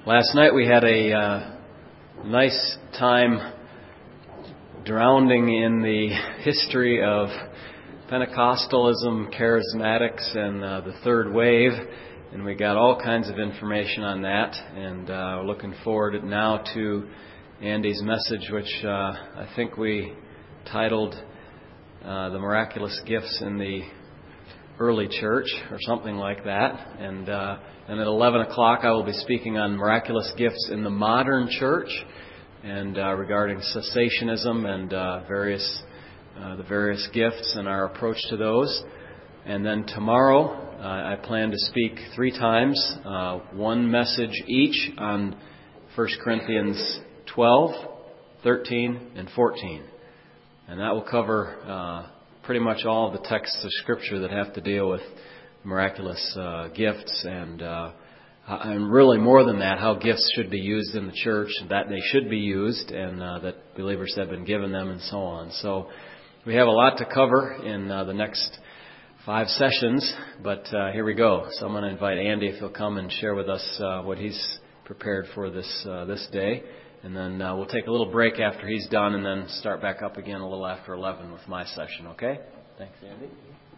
Last night we had a nice time drowning in the history of Pentecostalism, charismatics, and the third wave, and we got all kinds of information on that, and we're looking forward now to Andy's message, which I think we titled The Miraculous Gifts in the Early Church, or something like that. And at 11 o'clock I will be speaking on miraculous gifts in the modern church, and regarding cessationism and the various gifts and our approach to those. And then tomorrow I plan to speak 3 times, one message each on 1 Corinthians 12, 13, and 14. And that will cover pretty much all of the texts of Scripture that have to deal with miraculous gifts and really more than that, how gifts should be used in the church, that they should be used, and that believers have been given them, and so on. So we have a lot to cover in the next 5 sessions, but here we go. So I'm going to invite Andy if he'll come and share with us what he's prepared for this day. And then we'll take a little break after he's done and then start back up again a little after 11 with my session, okay? Thanks, Andy.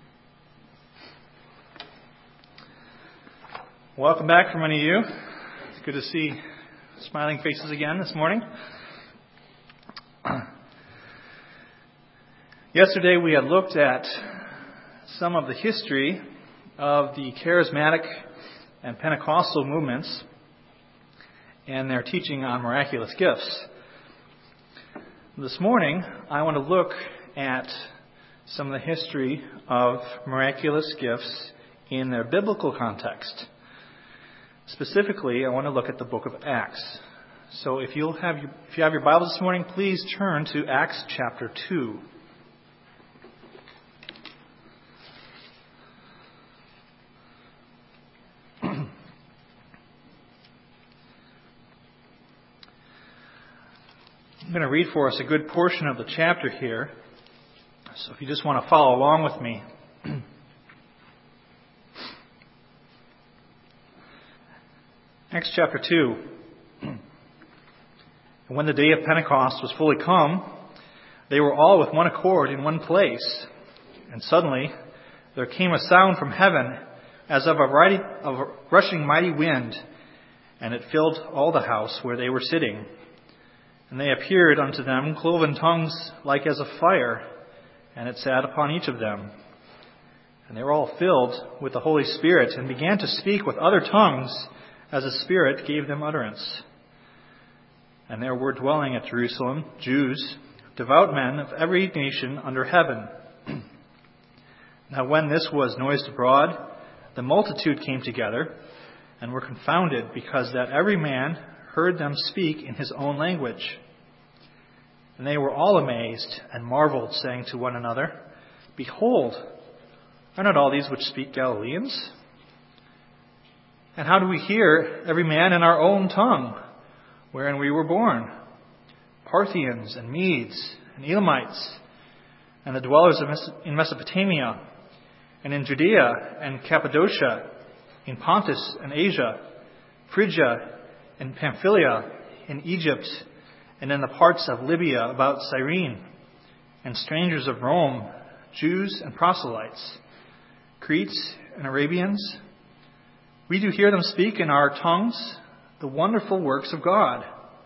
Welcome back for many of you. It's good to see smiling faces again this morning. Yesterday we had looked at some of the history of the charismatic and Pentecostal movements and their teaching on miraculous gifts. This morning, I want to look at some of the history of miraculous gifts in their biblical context. Specifically, I want to look at the book of Acts. So if you have your Bibles this morning, please turn to Acts chapter 2. I'm going to read for us a good portion of the chapter here. So if you just want to follow along with me. Acts chapter 2. And when the day of Pentecost was fully come, they were all with one accord in one place. And suddenly there came a sound from heaven as of a rushing mighty wind, and it filled all the house where they were sitting. And they appeared unto them cloven tongues like as of fire, and it sat upon each of them. And they were all filled with the Holy Spirit, and began to speak with other tongues, as the Spirit gave them utterance. And there were dwelling at Jerusalem Jews, devout men of every nation under heaven. Now when this was noised abroad, the multitude came together, and were confounded, because that every man heard them speak in his own language. And they were all amazed and marveled, saying to one another, Behold, are not all these which speak Galileans? And how do we hear every man in our own tongue, wherein we were born? Parthians and Medes and Elamites, and the dwellers in Mesopotamia, and in Judea and Cappadocia, in Pontus and Asia, Phrygia and Pamphylia, in Egypt, and in the parts of Libya about Cyrene, and strangers of Rome, Jews and proselytes, Cretes and Arabians. We do hear them speak in our tongues the wonderful works of God.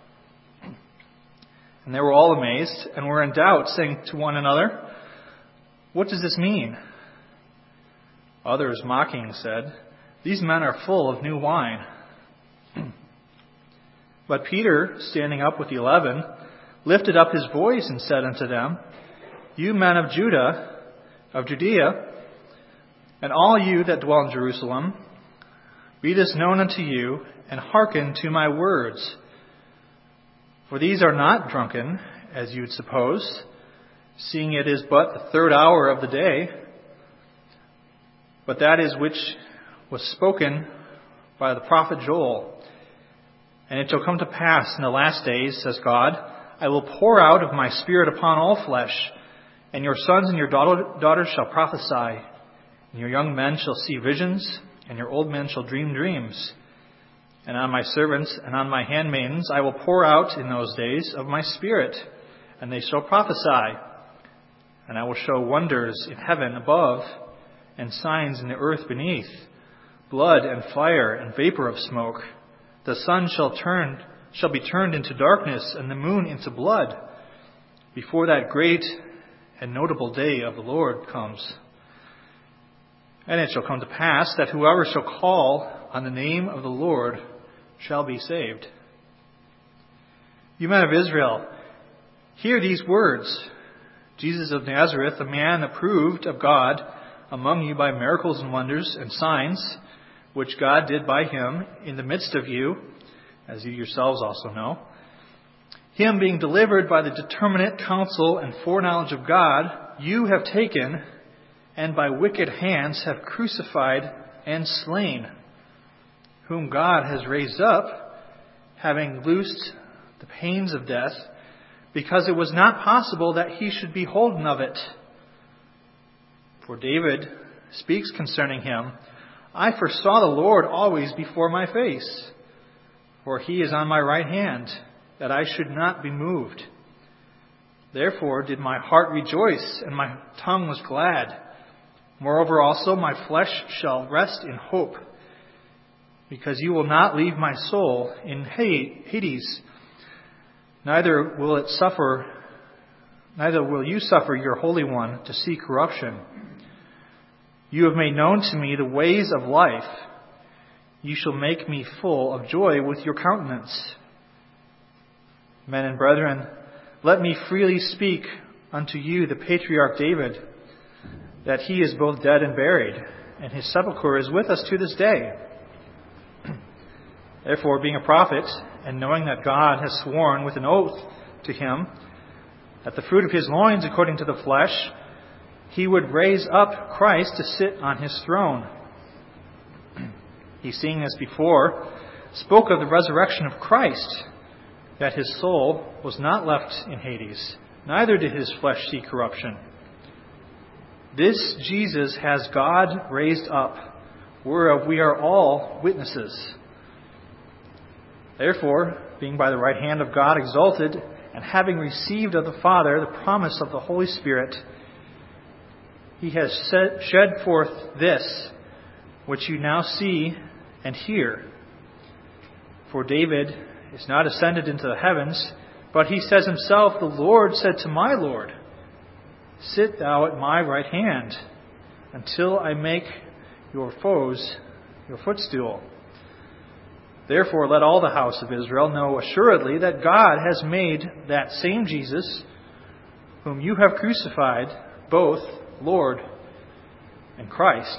And they were all amazed and were in doubt, saying to one another, What does this mean? Others, mocking, said, These men are full of new wine. But Peter, standing up with the 11, lifted up his voice and said unto them, You men of Judea, and all you that dwell in Jerusalem, be this known unto you, and hearken to my words. For these are not drunken, as you would suppose, seeing it is but the 3rd hour of the day, but that is which was spoken by the prophet Joel. And it shall come to pass in the last days, says God, I will pour out of my Spirit upon all flesh, and your sons and your daughters shall prophesy, and your young men shall see visions, and your old men shall dream dreams. And on my servants and on my handmaidens I will pour out in those days of my Spirit, and they shall prophesy. And I will show wonders in heaven above, and signs in the earth beneath, blood and fire and vapor of smoke. The sun shall be turned into darkness, and the moon into blood, before that great and notable day of the Lord comes. And it shall come to pass that whoever shall call on the name of the Lord shall be saved. You men of Israel, hear these words. Jesus of Nazareth, a man approved of God among you by miracles and wonders and signs, which God did by him in the midst of you, as you yourselves also know. Him being delivered by the determinate counsel and foreknowledge of God, you have taken, and by wicked hands have crucified and slain, whom God has raised up, having loosed the pains of death, because it was not possible that he should be holden of it. For David speaks concerning him, I foresaw the Lord always before my face, for he is on my right hand, that I should not be moved. Therefore did my heart rejoice, and my tongue was glad. Moreover also my flesh shall rest in hope, because you will not leave my soul in Hades, neither will you suffer your Holy One to see corruption. You have made known to me the ways of life. You shall make me full of joy with your countenance. Men and brethren, let me freely speak unto you the patriarch David, that he is both dead and buried, and his sepulchre is with us to this day. Therefore, being a prophet, and knowing that God has sworn with an oath to him, that the fruit of his loins according to the flesh, he would raise up Christ to sit on his throne. He, seeing as before, spoke of the resurrection of Christ, that his soul was not left in Hades, neither did his flesh see corruption. This Jesus has God raised up, whereof we are all witnesses. Therefore, being by the right hand of God exalted, and having received of the Father the promise of the Holy Spirit, he has shed forth this, which you now see and hear. For David is not ascended into the heavens, but he says himself, the Lord said to my Lord, sit thou at my right hand, until I make your foes your footstool. Therefore let all the house of Israel know assuredly that God has made that same Jesus, whom you have crucified, both Lord and Christ.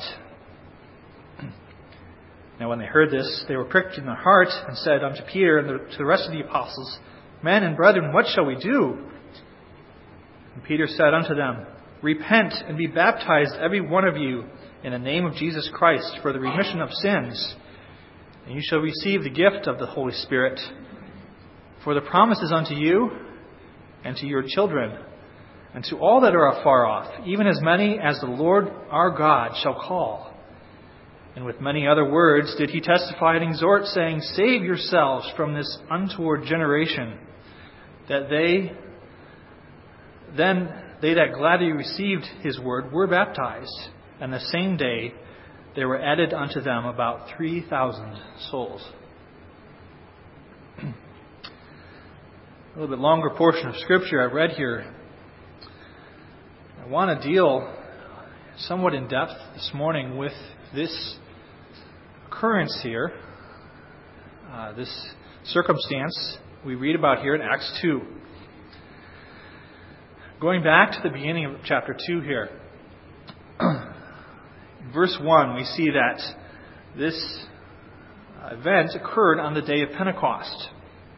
Now when they heard this, they were pricked in their heart, and said unto Peter and to the rest of the apostles, Men and brethren, what shall we do? And Peter said unto them, Repent and be baptized every one of you in the name of Jesus Christ for the remission of sins, and you shall receive the gift of the Holy Spirit. For the promise is unto you and to your children, and to all that are afar off, even as many as the Lord our God shall call. And with many other words did he testify and exhort, saying, Save yourselves from this untoward generation. That they that gladly received his word were baptized, and the same day there were added unto them about 3,000 souls. A little bit longer portion of Scripture I read here. I want to deal somewhat in depth this morning with this occurrence here, this circumstance we read about here in Acts 2. Going back to the beginning of chapter 2 here. In verse 1, we see that this event occurred on the day of Pentecost.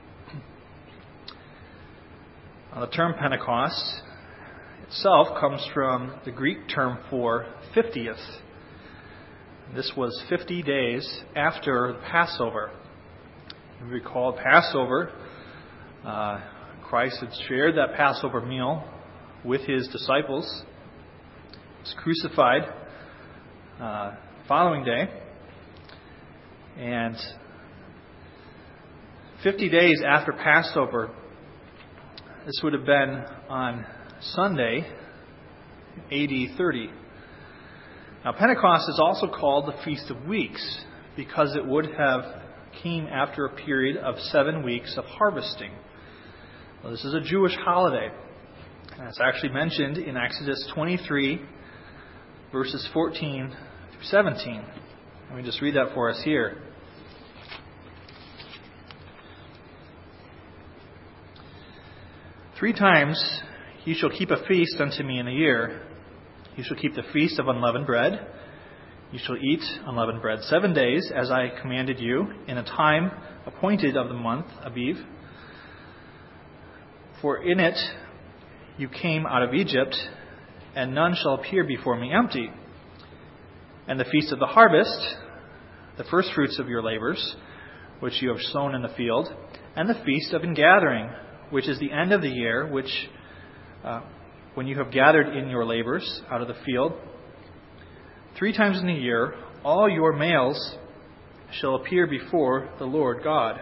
The term Pentecost itself comes from the Greek term for 50th. This was 50 days after the Passover. You recall Passover, Christ had shared that Passover meal with his disciples. He was crucified following day. And 50 days after Passover, this would have been on Sunday, AD 30. Now, Pentecost is also called the Feast of Weeks because it would have came after a period of 7 weeks of harvesting. Well, this is a Jewish holiday, and it's actually mentioned in Exodus 23, verses 14 through 17. Let me just read that for us here. "3 times ye shall keep a feast unto me in a year. You shall keep the feast of unleavened bread. You shall eat unleavened bread 7 days, as I commanded you, in a time appointed of the month Aviv. For in it you came out of Egypt, and none shall appear before me empty. And the feast of the harvest, the first fruits of your labors, which you have sown in the field, and the feast of ingathering, which is the end of the year, which when you have gathered in your labors out of the field, 3 times in a year, all your males shall appear before the Lord God."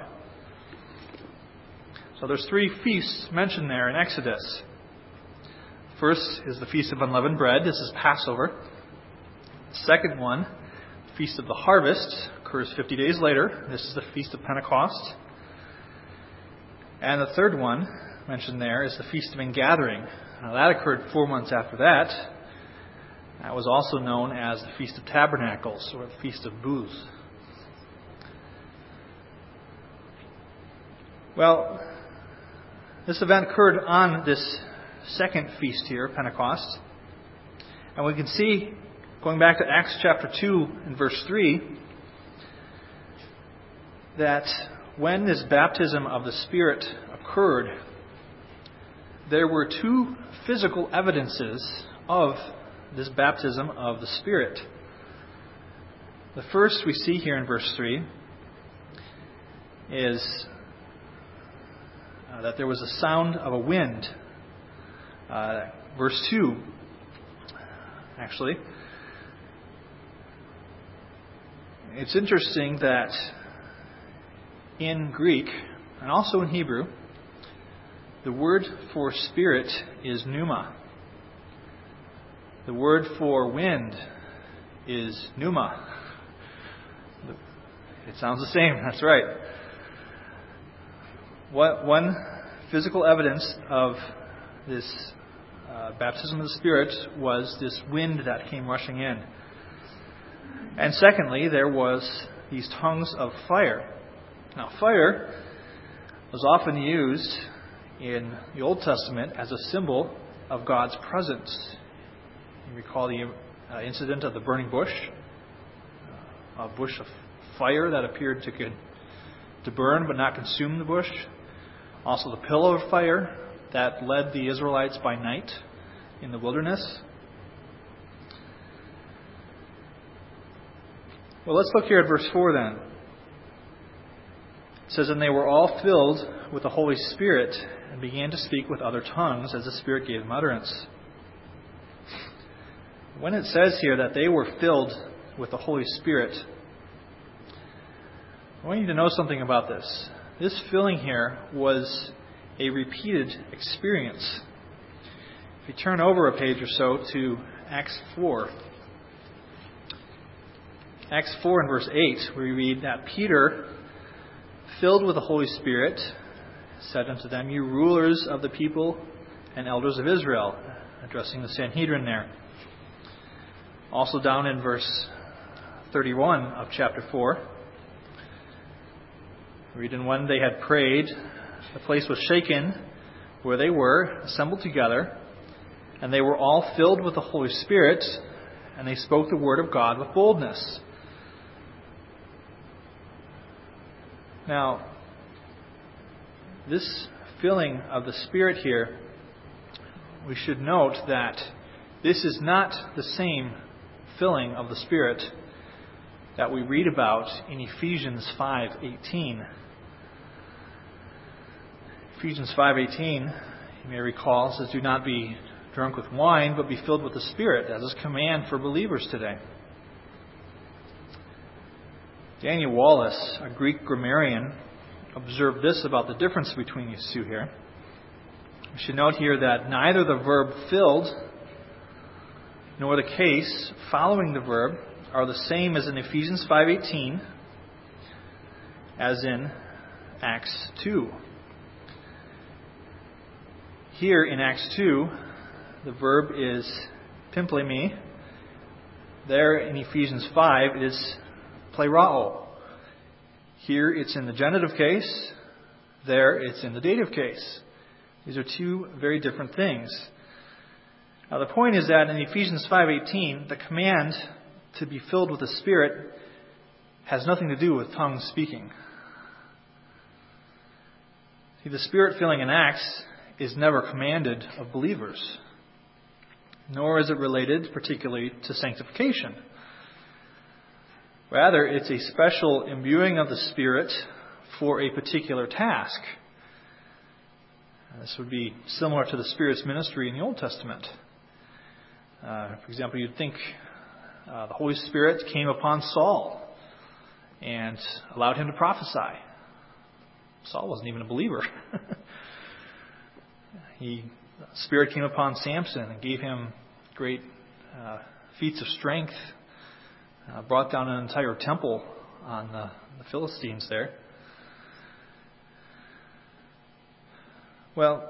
So there's 3 feasts mentioned there in Exodus. First is the Feast of Unleavened Bread. This is Passover. The second one, Feast of the Harvest, occurs 50 days later. This is the Feast of Pentecost. And the third one mentioned there is the Feast of Ingathering. Now, that occurred 4 months after that. That was also known as the Feast of Tabernacles, or the Feast of Booths. Well, this event occurred on this second feast here, Pentecost. And we can see, going back to Acts chapter 2 and verse 3, that when this baptism of the Spirit occurred, there were 2 physical evidences of this baptism of the Spirit. The first we see here in verse 3 is that there was a sound of a wind. Verse 2, actually. It's interesting that in Greek, and also in Hebrew, the word for spirit is pneuma. The word for wind is pneuma. It sounds the same, that's right. One physical evidence of this baptism of the Spirit was this wind that came rushing in. And secondly, there was these tongues of fire. Now, fire was often used in the Old Testament as a symbol of God's presence. You recall the incident of the burning bush, a bush of fire that appeared to burn but not consume the bush. Also the pillar of fire that led the Israelites by night in the wilderness. Well, let's look here at verse 4 then. It says, "And they were all filled with the Holy Spirit and began to speak with other tongues as the Spirit gave them utterance." When it says here that they were filled with the Holy Spirit, I want you to know something about this. This filling here was a repeated experience. If you turn over a page or so to Acts 4. Acts 4 and verse 8, we read that Peter, filled with the Holy Spirit, said unto them, "You rulers of the people and elders of Israel," addressing the Sanhedrin there. Also down in verse 31 of chapter 4, we read, "And when they had prayed, the place was shaken where they were, assembled together, and they were all filled with the Holy Spirit, and they spoke the word of God with boldness." Now, this filling of the Spirit here, we should note that this is not the same filling of the Spirit that we read about in Ephesians 5:18. Ephesians 5:18, you may recall, says, "Do not be drunk with wine, but be filled with the Spirit," as is a command for believers today. Daniel Wallace, a Greek grammarian, observe this about the difference between these two here. We should note here that neither the verb filled nor the case following the verb are the same as in Ephesians 5:18 as in Acts 2. Here in Acts 2, the verb is pimplemi. There in Ephesians 5, it is plerao. Here it's in the genitive case. There it's in the dative case. These are two very different things. Now the point is that in Ephesians 5:18, the command to be filled with the Spirit has nothing to do with tongue speaking. See, the Spirit filling in Acts is never commanded of believers, nor is it related particularly to sanctification. Rather, it's a special imbuing of the Spirit for a particular task. This would be similar to the Spirit's ministry in the Old Testament. For example, you'd think the Holy Spirit came upon Saul and allowed him to prophesy. Saul wasn't even a believer. The Spirit came upon Samson and gave him great feats of strength, brought down an entire temple on the Philistines there. Well,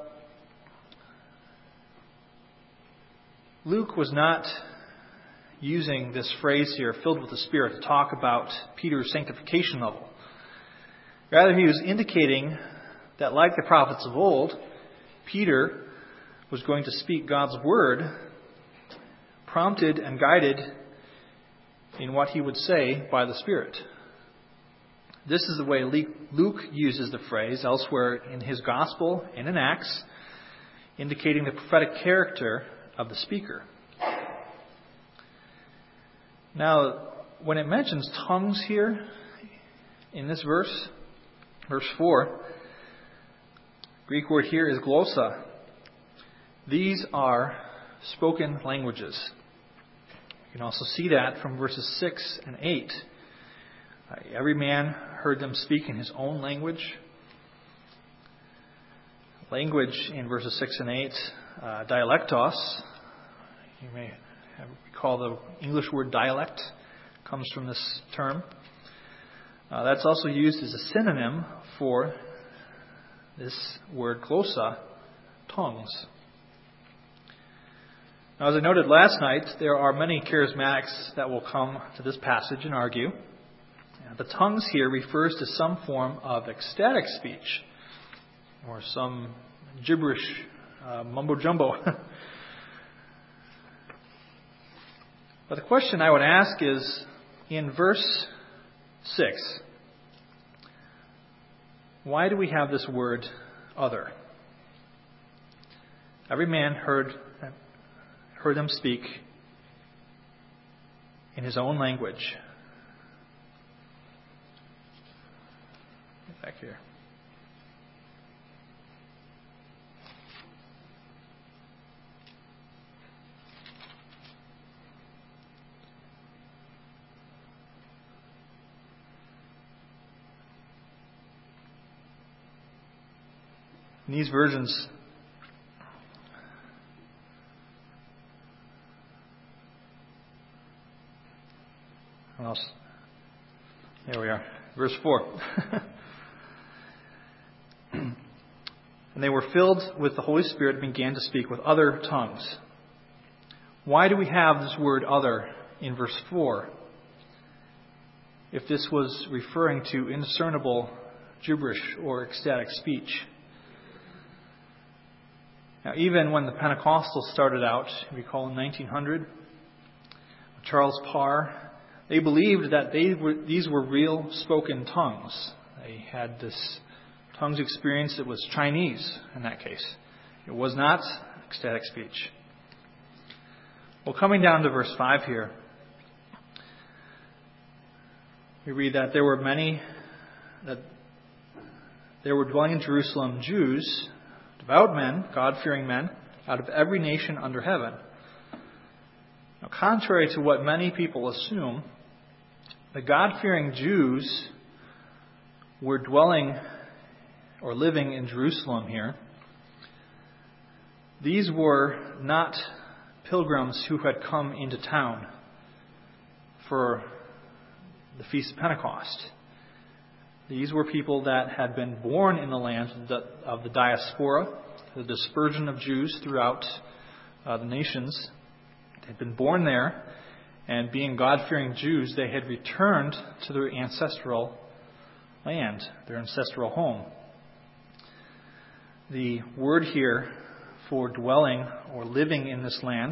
Luke was not using this phrase here, filled with the Spirit, to talk about Peter's sanctification level. Rather, he was indicating that, like the prophets of old, Peter was going to speak God's word, prompted and guided in what he would say by the Spirit. This is the way Luke uses the phrase elsewhere in his Gospel and in Acts, indicating the prophetic character of the speaker. Now, when it mentions tongues here in this verse 4, Greek word here is glossa. These are spoken languages. You can also see that from verses 6 and 8. Every man heard them speak in his own language. Language in verses 6 and 8, dialectos. You may recall the English word dialect comes from this term. That's also used as a synonym for this word glossa, tongues. Now, as I noted last night, there are many charismatics that will come to this passage and argue. The tongues here refers to some form of ecstatic speech or some gibberish, mumbo-jumbo. But the question I would ask is, in verse 6, why do we have this word other? Every man heard them speak in his own language. Get back here. In these versions, there we are, verse 4. And they were filled with the Holy Spirit and began to speak with other tongues. Why do we have this word other in verse 4? If this was referring to indiscernible gibberish or ecstatic speech. Now, even when the Pentecostals started out, recall in 1900, Charles Parr, they believed that these were real spoken tongues. They had this tongues experience that was Chinese in that case. It was not ecstatic speech. Well, coming down to verse 5 here, we read that there were dwelling in Jerusalem Jews, devout men, God-fearing men, out of every nation under heaven. Now, contrary to what many people assume, the God-fearing Jews were dwelling or living in Jerusalem here, these were not pilgrims who had come into town for the Feast of Pentecost. These were people that had been born in the land of the diaspora, the dispersion of Jews throughout the nations. They had been born there, and being God-fearing Jews, they had returned to their ancestral land, their ancestral home. The word here for dwelling or living in this land,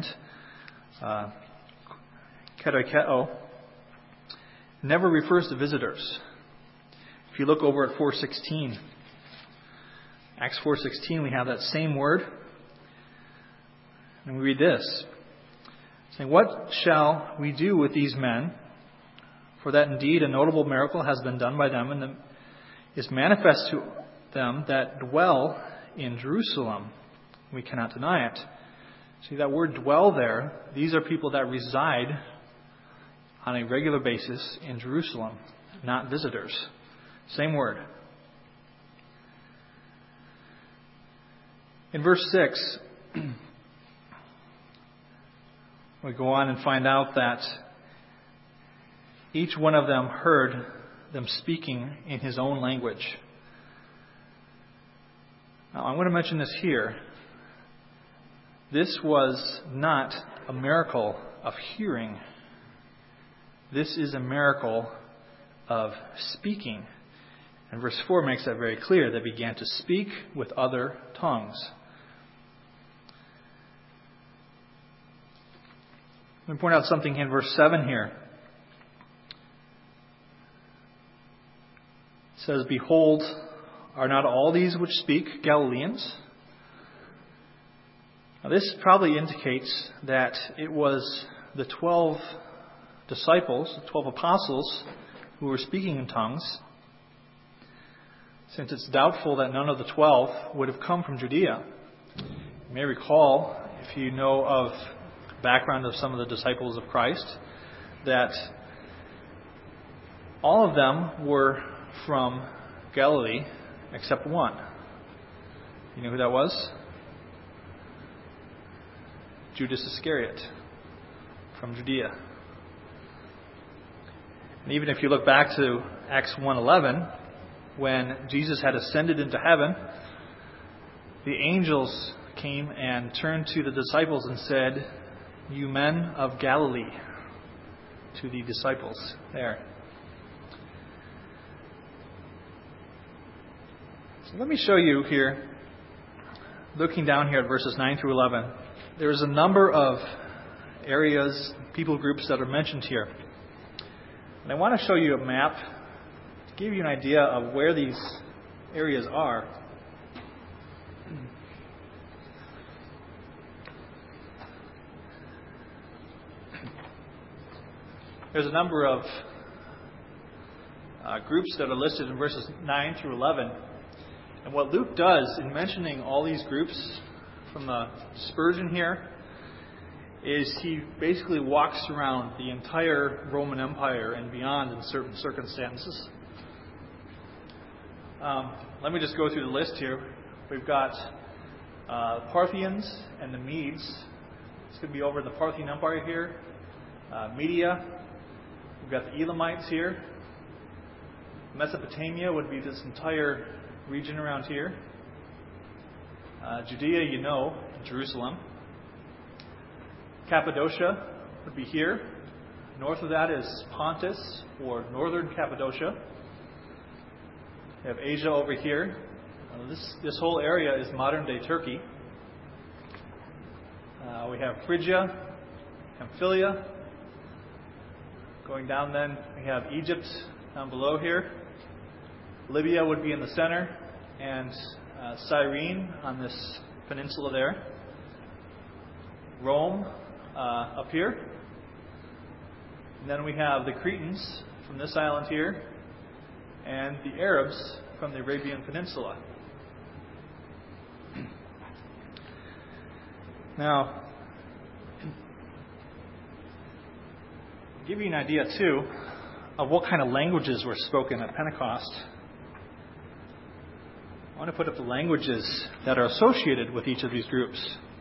ketoikeo, never refers to visitors. If you look over at 4:16, Acts 4:16, we have that same word. And we read this, saying, "What shall we do with these men? For that indeed a notable miracle has been done by them, and is manifest to them that dwell in Jerusalem. We cannot deny it." See, that word dwell there, these are people that reside on a regular basis in Jerusalem, not visitors. Same word. In verse 6, we go on and find out that each one of them heard them speaking in his own language. Now, I want to mention this here. This was not a miracle of hearing. This is a miracle of speaking. And verse 4 makes that very clear. They began to speak with other tongues. Let me point out something in verse 7 here. It says, "Behold, are not all these which speak Galileans?" Now, this probably indicates that it was the 12 disciples, the 12 apostles, who were speaking in tongues, since it's doubtful that none of the 12 would have come from Judea. You may recall, if you know of the background of some of the disciples of Christ, that all of them were from Galilee except one. You know who that was? Judas Iscariot from Judea. And even if you look back to Acts 1:11, when Jesus had ascended into heaven, the angels came and turned to the disciples and said, "You men of Galilee," to the disciples there. So let me show you here, looking down here at verses 9 through 11, there's a number of areas, people groups that are mentioned here. And I want to show you a map to give you an idea of where these areas are. There's a number of groups that are listed in verses 9 through 11. And what Luke does in mentioning all these groups from the dispersion here is he basically walks around the entire Roman Empire and beyond in certain circumstances. Let me just go through the list here. We've got Parthians and the Medes. It's going to be over in the Parthian Empire here. Media. We've got the Elamites here. Mesopotamia would be this entire region around here. Judea, Jerusalem. Cappadocia would be here. North of that is Pontus, or northern Cappadocia. We have Asia over here. This whole area is modern-day Turkey. We have Phrygia, Pamphylia. Going down then, we have Egypt down below here. Libya would be in the center, and Cyrene on this peninsula there. Rome up here. And then we have the Cretans from this island here, and the Arabs from the Arabian Peninsula. Now, to give you an idea, too, of what kind of languages were spoken at Pentecost. I want to put up the languages that are associated with each of these groups.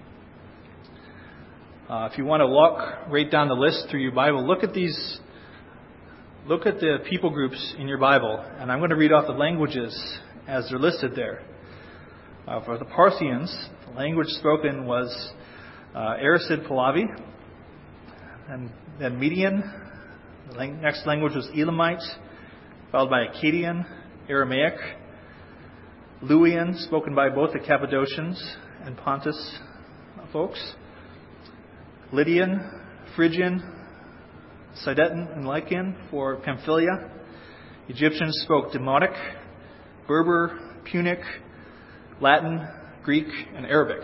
If you want to look right down the list through your Bible, look at these. Look at the people groups in your Bible, and I'm going to read off the languages as they're listed there. For the Parthians, the language spoken was Aracid Pahlavi, and then Median. The next language was Elamite, followed by Akkadian, Aramaic, Luwian, spoken by both the Cappadocians and Pontus folks, Lydian, Phrygian, Sidon and Lycian for Pamphylia. Egyptians spoke Demotic, Berber, Punic, Latin, Greek, and Arabic.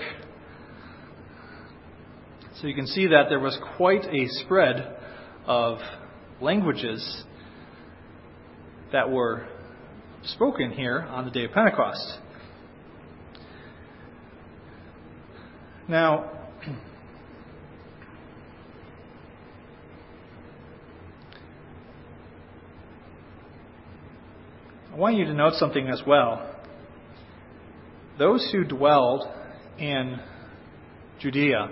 So you can see that there was quite a spread of languages that were spoken here on the day of Pentecost. Now, I want you to note something as well. Those who dwelled in Judea,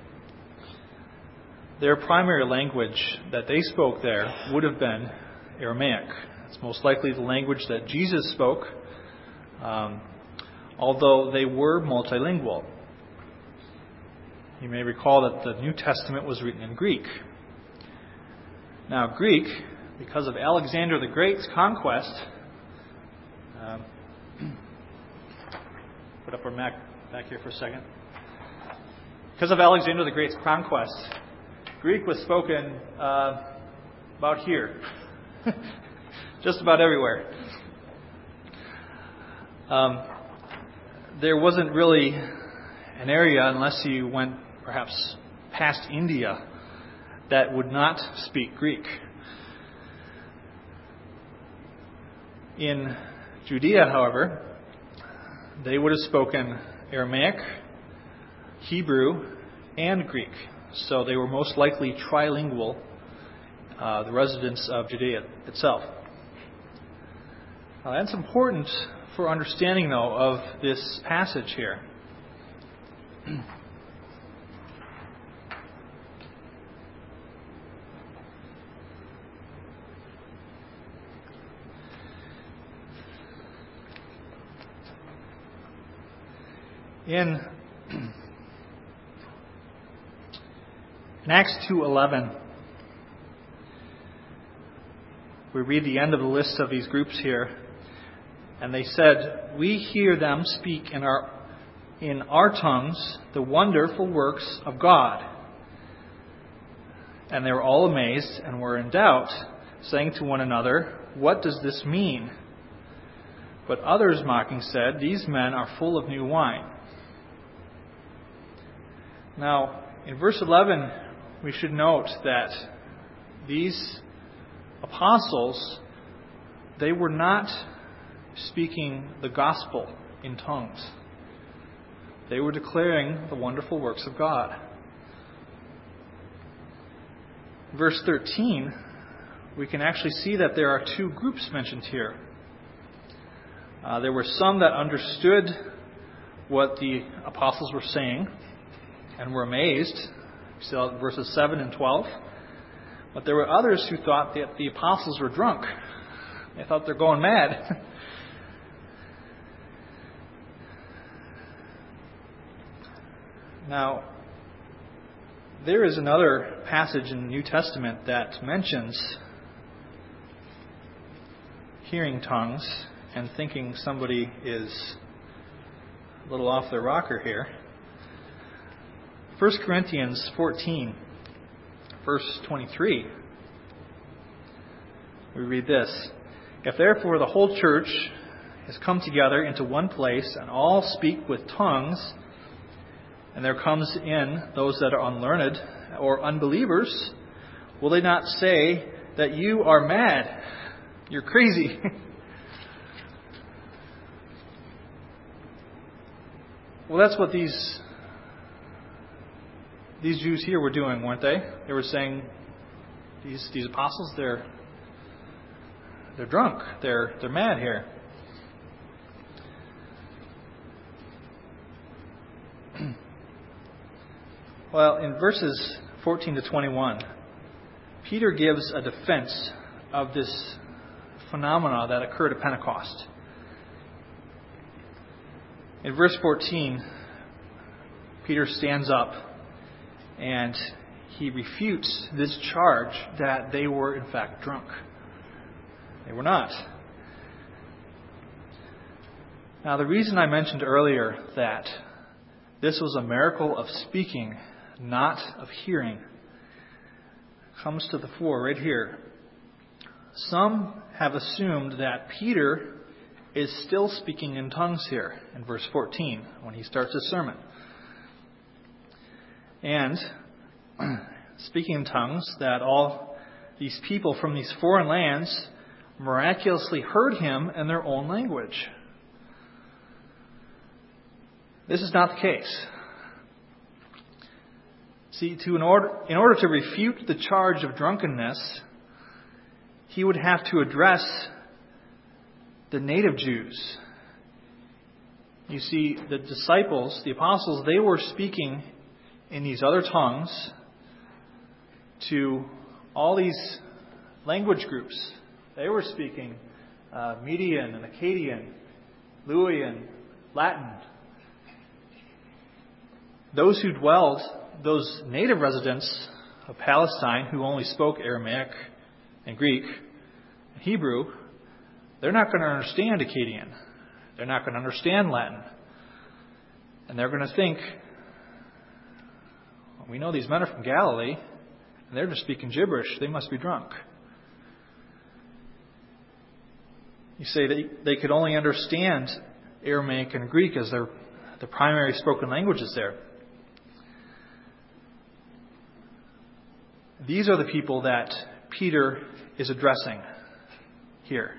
their primary language that they spoke there would have been Aramaic. It's most likely the language that Jesus spoke, although they were multilingual. You may recall that the New Testament was written in Greek. Now, Greek, because of Alexander the Great's conquest, put up our map back here for a second. Because of Alexander the Great's conquest, Greek was spoken about here. Just about everywhere. There wasn't really an area, unless you went perhaps past India, that would not speak Greek. In Judea, however, they would have spoken Aramaic, Hebrew, and Greek. So they were most likely trilingual, the residents of Judea itself. That's important for understanding, though, of this passage here. In Acts 2:11, we read the end of the list of these groups here, and they said, "We hear them speak in our tongues the wonderful works of God." And they were all amazed and were in doubt, saying to one another, "What does this mean?" But others mocking said, "These men are full of new wine." Now, in verse 11, we should note that these apostles, they were not speaking the gospel in tongues. They were declaring the wonderful works of God. Verse 13, we can actually see that there are two groups mentioned here. There were some that understood what the apostles were saying and were amazed. We saw verses 7 and 12. But there were others who thought that the apostles were drunk. They thought they're going mad. Now, there is another passage in the New Testament that mentions hearing tongues and thinking somebody is a little off their rocker here. 1 Corinthians 14, verse 23. We read this: "If therefore the whole church has come together into one place, and all speak with tongues, and there comes in those that are unlearned or unbelievers, will they not say that you are mad? You're crazy." Well, that's what these Jews here were doing, weren't they? They were saying, these apostles, they're drunk. They're mad here. Well, in verses 14 to 21, Peter gives a defense of this phenomena that occurred at Pentecost. In verse 14, Peter stands up and he refutes this charge that they were in fact drunk. They were not. Now, the reason I mentioned earlier that this was a miracle of speaking, not of hearing, comes to the fore right here. Some have assumed that Peter is still speaking in tongues here in verse 14 when he starts his sermon. And speaking in tongues, that all these people from these foreign lands miraculously heard him in their own language. This is not the case. See, in order to refute the charge of drunkenness, he would have to address the native Jews. You see, the disciples, the apostles, they were speaking in these other tongues to all these language groups. They were speaking Median and Akkadian, Luwian, Latin. Those who dwelled, those native residents of Palestine who only spoke Aramaic and Greek and Hebrew, they're not going to understand Akkadian. They're not going to understand Latin. And they're going to think, well, we know these men are from Galilee, and they're just speaking gibberish. They must be drunk. You say they could only understand Aramaic and Greek as their primary spoken languages there. These are the people that Peter is addressing here.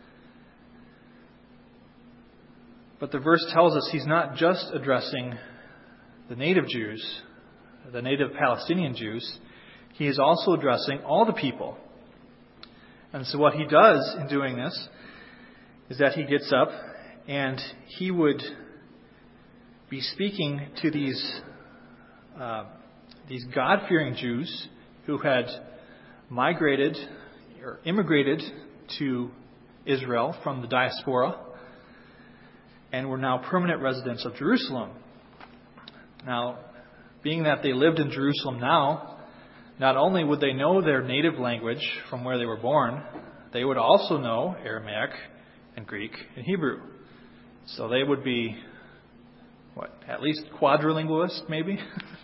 But the verse tells us he's not just addressing the native Jews, the native Palestinian Jews. He is also addressing all the people. And so what he does in doing this is that he gets up and he would be speaking to these God-fearing Jews who had migrated or immigrated to Israel from the diaspora and were now permanent residents of Jerusalem. Now, being that they lived in Jerusalem now, not only would they know their native language from where they were born, they would also know Aramaic and Greek and Hebrew. So they would be, at least quadrilingualist, maybe?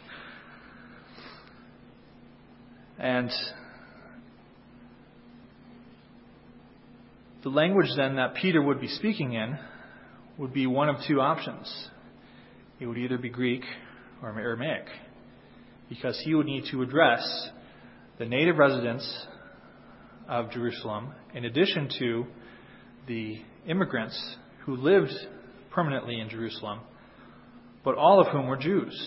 And the language then that Peter would be speaking in would be one of two options. It would either be Greek or Aramaic, because he would need to address the native residents of Jerusalem in addition to the immigrants who lived permanently in Jerusalem, but all of whom were Jews.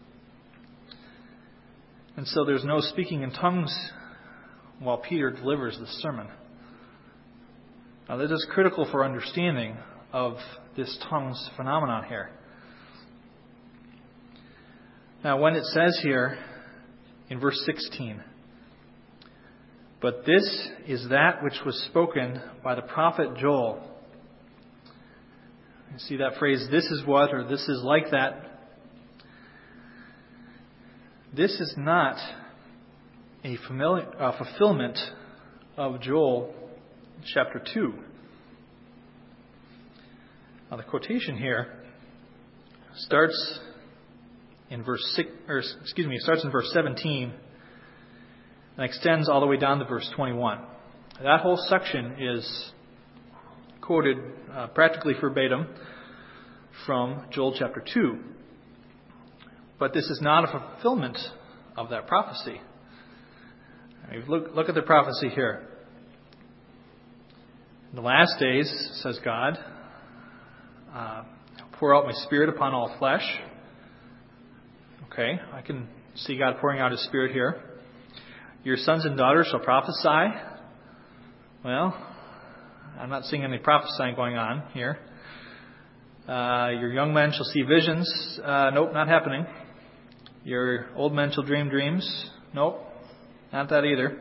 And so there's no speaking in tongues while Peter delivers this sermon. Now, that is critical for understanding of this tongues phenomenon here. Now, when it says here in verse 16, "But this is that which was spoken by the prophet Joel." You see that phrase, "this is what," or "this is like that." This is not a fulfillment of Joel chapter 2. Now, the quotation here starts in verse 17 and extends all the way down to verse 21. That whole section is quoted practically verbatim from Joel chapter 2. But this is not a fulfillment of that prophecy. Look at the prophecy here. In the last days, says God, pour out my Spirit upon all flesh. Okay, I can see God pouring out His Spirit here. Your sons and daughters shall prophesy. Well, I'm not seeing any prophesying going on here. Your young men shall see visions. Nope, not happening. Your old men shall dream dreams. Nope, not that either.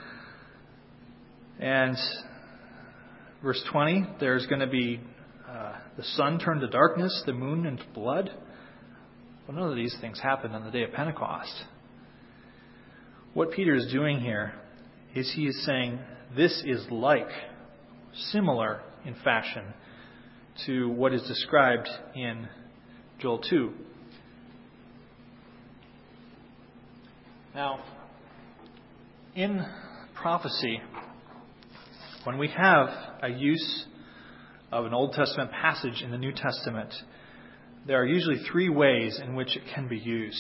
And verse 20, there's going to be the sun turned to darkness, the moon into blood. Well, none of these things happened on the day of Pentecost. What Peter is doing here is he is saying this is like, similar in fashion to what is described in Joel 2. Now, in prophecy, when we have a use of an Old Testament passage in the New Testament, there are usually three ways in which it can be used.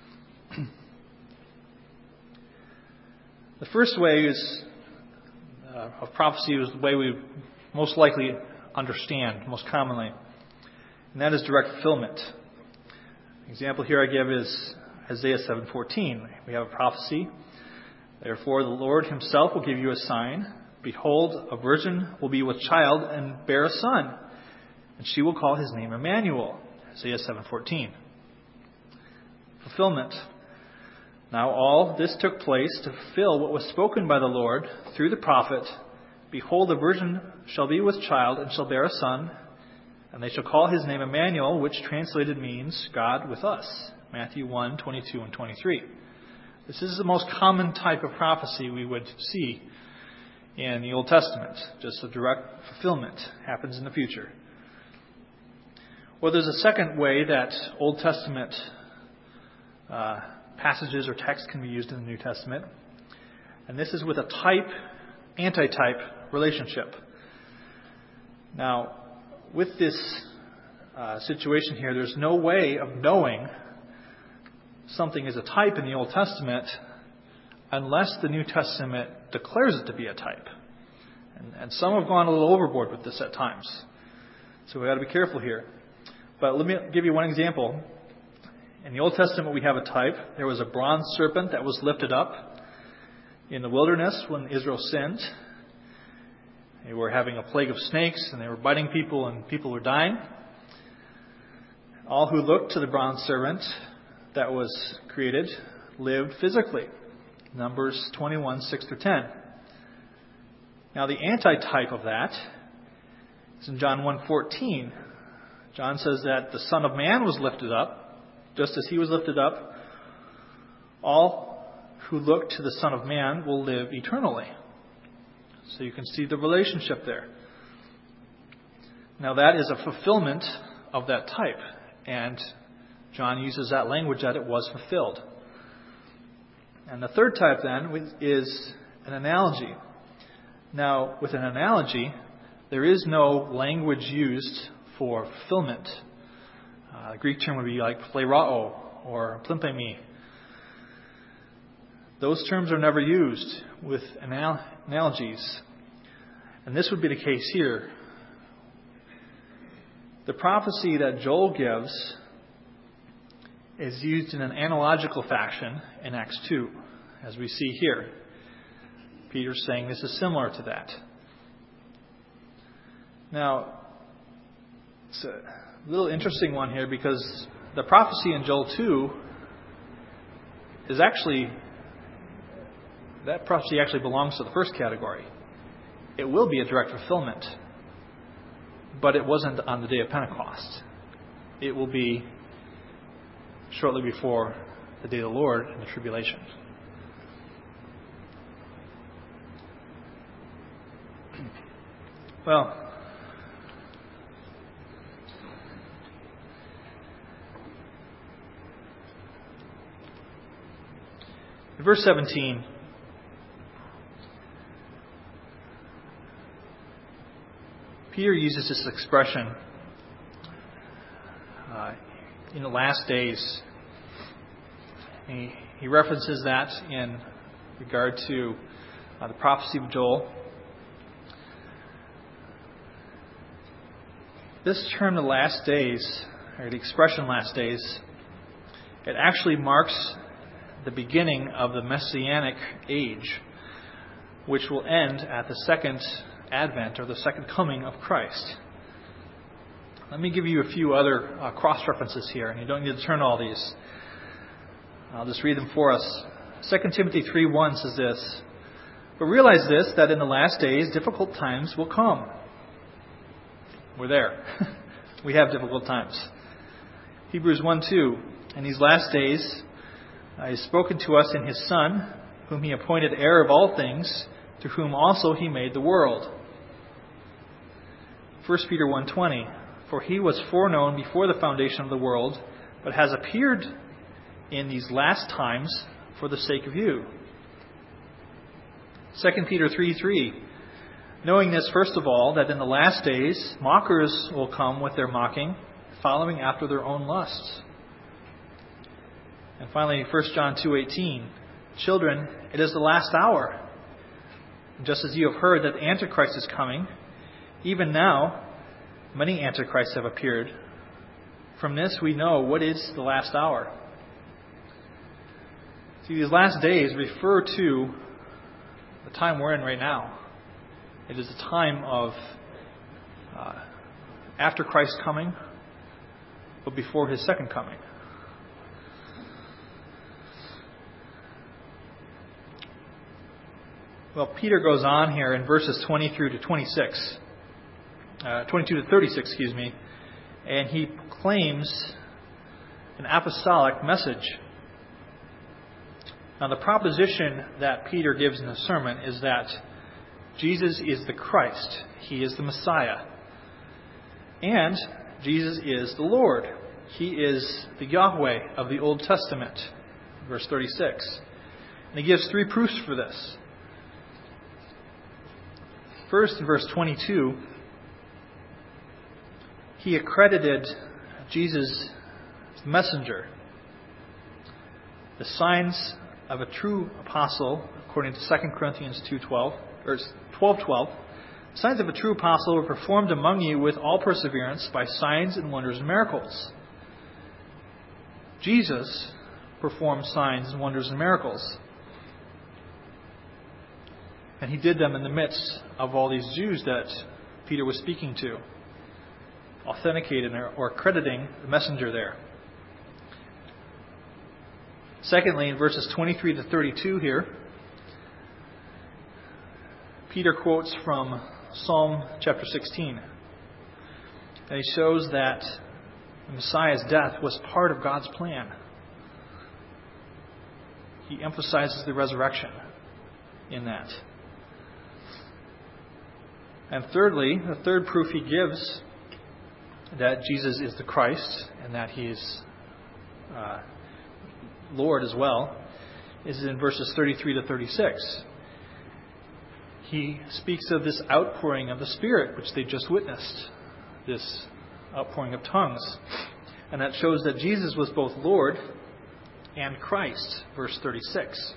The first way of prophecy is the way we most likely understand, most commonly, and that is direct fulfillment. The example here I give is Isaiah 7:14. We have a prophecy. Therefore, the Lord himself will give you a sign. Behold, a virgin will be with child and bear a son, and she will call his name Emmanuel. Isaiah 7:14. Fulfillment. Now all this took place to fulfill what was spoken by the Lord through the prophet. Behold, a virgin shall be with child and shall bear a son, and they shall call his name Emmanuel, which translated means God with us. Matthew 1:22 and 23. This is the most common type of prophecy we would see in the Old Testament. Just a direct fulfillment happens in the future. Well, there's a second way that Old Testament passages or texts can be used in the New Testament, and this is with a type-antitype relationship. Now, with this situation here, there's no way of knowing something is a type in the Old Testament unless the New Testament declares it to be a type. And some have gone a little overboard with this at times. So we've got to be careful here. But let me give you one example. In the Old Testament, we have a type. There was a bronze serpent that was lifted up in the wilderness when Israel sinned. They were having a plague of snakes, and they were biting people, and people were dying. All who looked to the bronze serpent that was created lived physically. Numbers 21:6-10. Now the antitype of that is in John 1:14. John says that the Son of Man was lifted up, just as he was lifted up. All who look to the Son of Man will live eternally. So you can see the relationship there. Now that is a fulfillment of that type, and John uses that language that it was fulfilled. And the third type then is an analogy. Now, with an analogy, there is no language used for fulfillment. The Greek term would be like plerao or plimpemi. Those terms are never used with analogies. And this would be the case here. The prophecy that Joel gives is used in an analogical fashion in Acts 2, as we see here. Peter's saying this is similar to that. Now, it's a little interesting one here because the prophecy in Joel 2 is actually, that prophecy actually belongs to the first category. It will be a direct fulfillment, but it wasn't on the day of Pentecost. It will be shortly before the day of the Lord in the tribulation. Well, in verse 17, Peter uses this expression in the last days. He references that in regard to the prophecy of Joel. This term, the last days, or the expression last days, it actually marks the beginning of the Messianic age, which will end at the second advent or the second coming of Christ. Let me give you a few other cross-references here, and you don't need to turn all these. I'll just read them for us. 2 Timothy 3:1 says this, "But realize this, that in the last days difficult times will come." We're there. We have difficult times. Hebrews 1:2, "In these last days He has spoken to us in His Son, whom He appointed heir of all things, through whom also He made the world." 1 Peter 1:20, "For He was foreknown before the foundation of the world, but has appeared in these last times for the sake of you." 2 Peter 3:3, "Knowing this, first of all, that in the last days mockers will come with their mocking, following after their own lusts." And finally, 1 John 2:18, "Children, it is the last hour. And just as you have heard that the Antichrist is coming, even now many Antichrists have appeared. From this we know what is the last hour." See, these last days refer to the time we're in right now. It is a time of after Christ's coming, but before His second coming. Well, Peter goes on here in verses 22 to 36, and he proclaims an apostolic message. Now, the proposition that Peter gives in the sermon is that Jesus is the Christ. He is the Messiah. And Jesus is the Lord. He is the Yahweh of the Old Testament. Verse 36. And he gives three proofs for this. First, in verse 22, he accredited Jesus as the messenger. The signs of a true apostle, according to 2 Corinthians 12:12, signs of a true apostle were performed among you with all perseverance by signs and wonders and miracles. Jesus performed signs and wonders and miracles. And He did them in the midst of all these Jews that Peter was speaking to, authenticating or crediting the messenger there. Secondly, in verses 23 to 32 here, Peter quotes from Psalm chapter 16. And he shows that the Messiah's death was part of God's plan. He emphasizes the resurrection in that. And thirdly, the third proof he gives that Jesus is the Christ and that He is Lord as well is in verses 33 to 36. He speaks of this outpouring of the Spirit, which they just witnessed, this outpouring of tongues. And that shows that Jesus was both Lord and Christ, verse 36.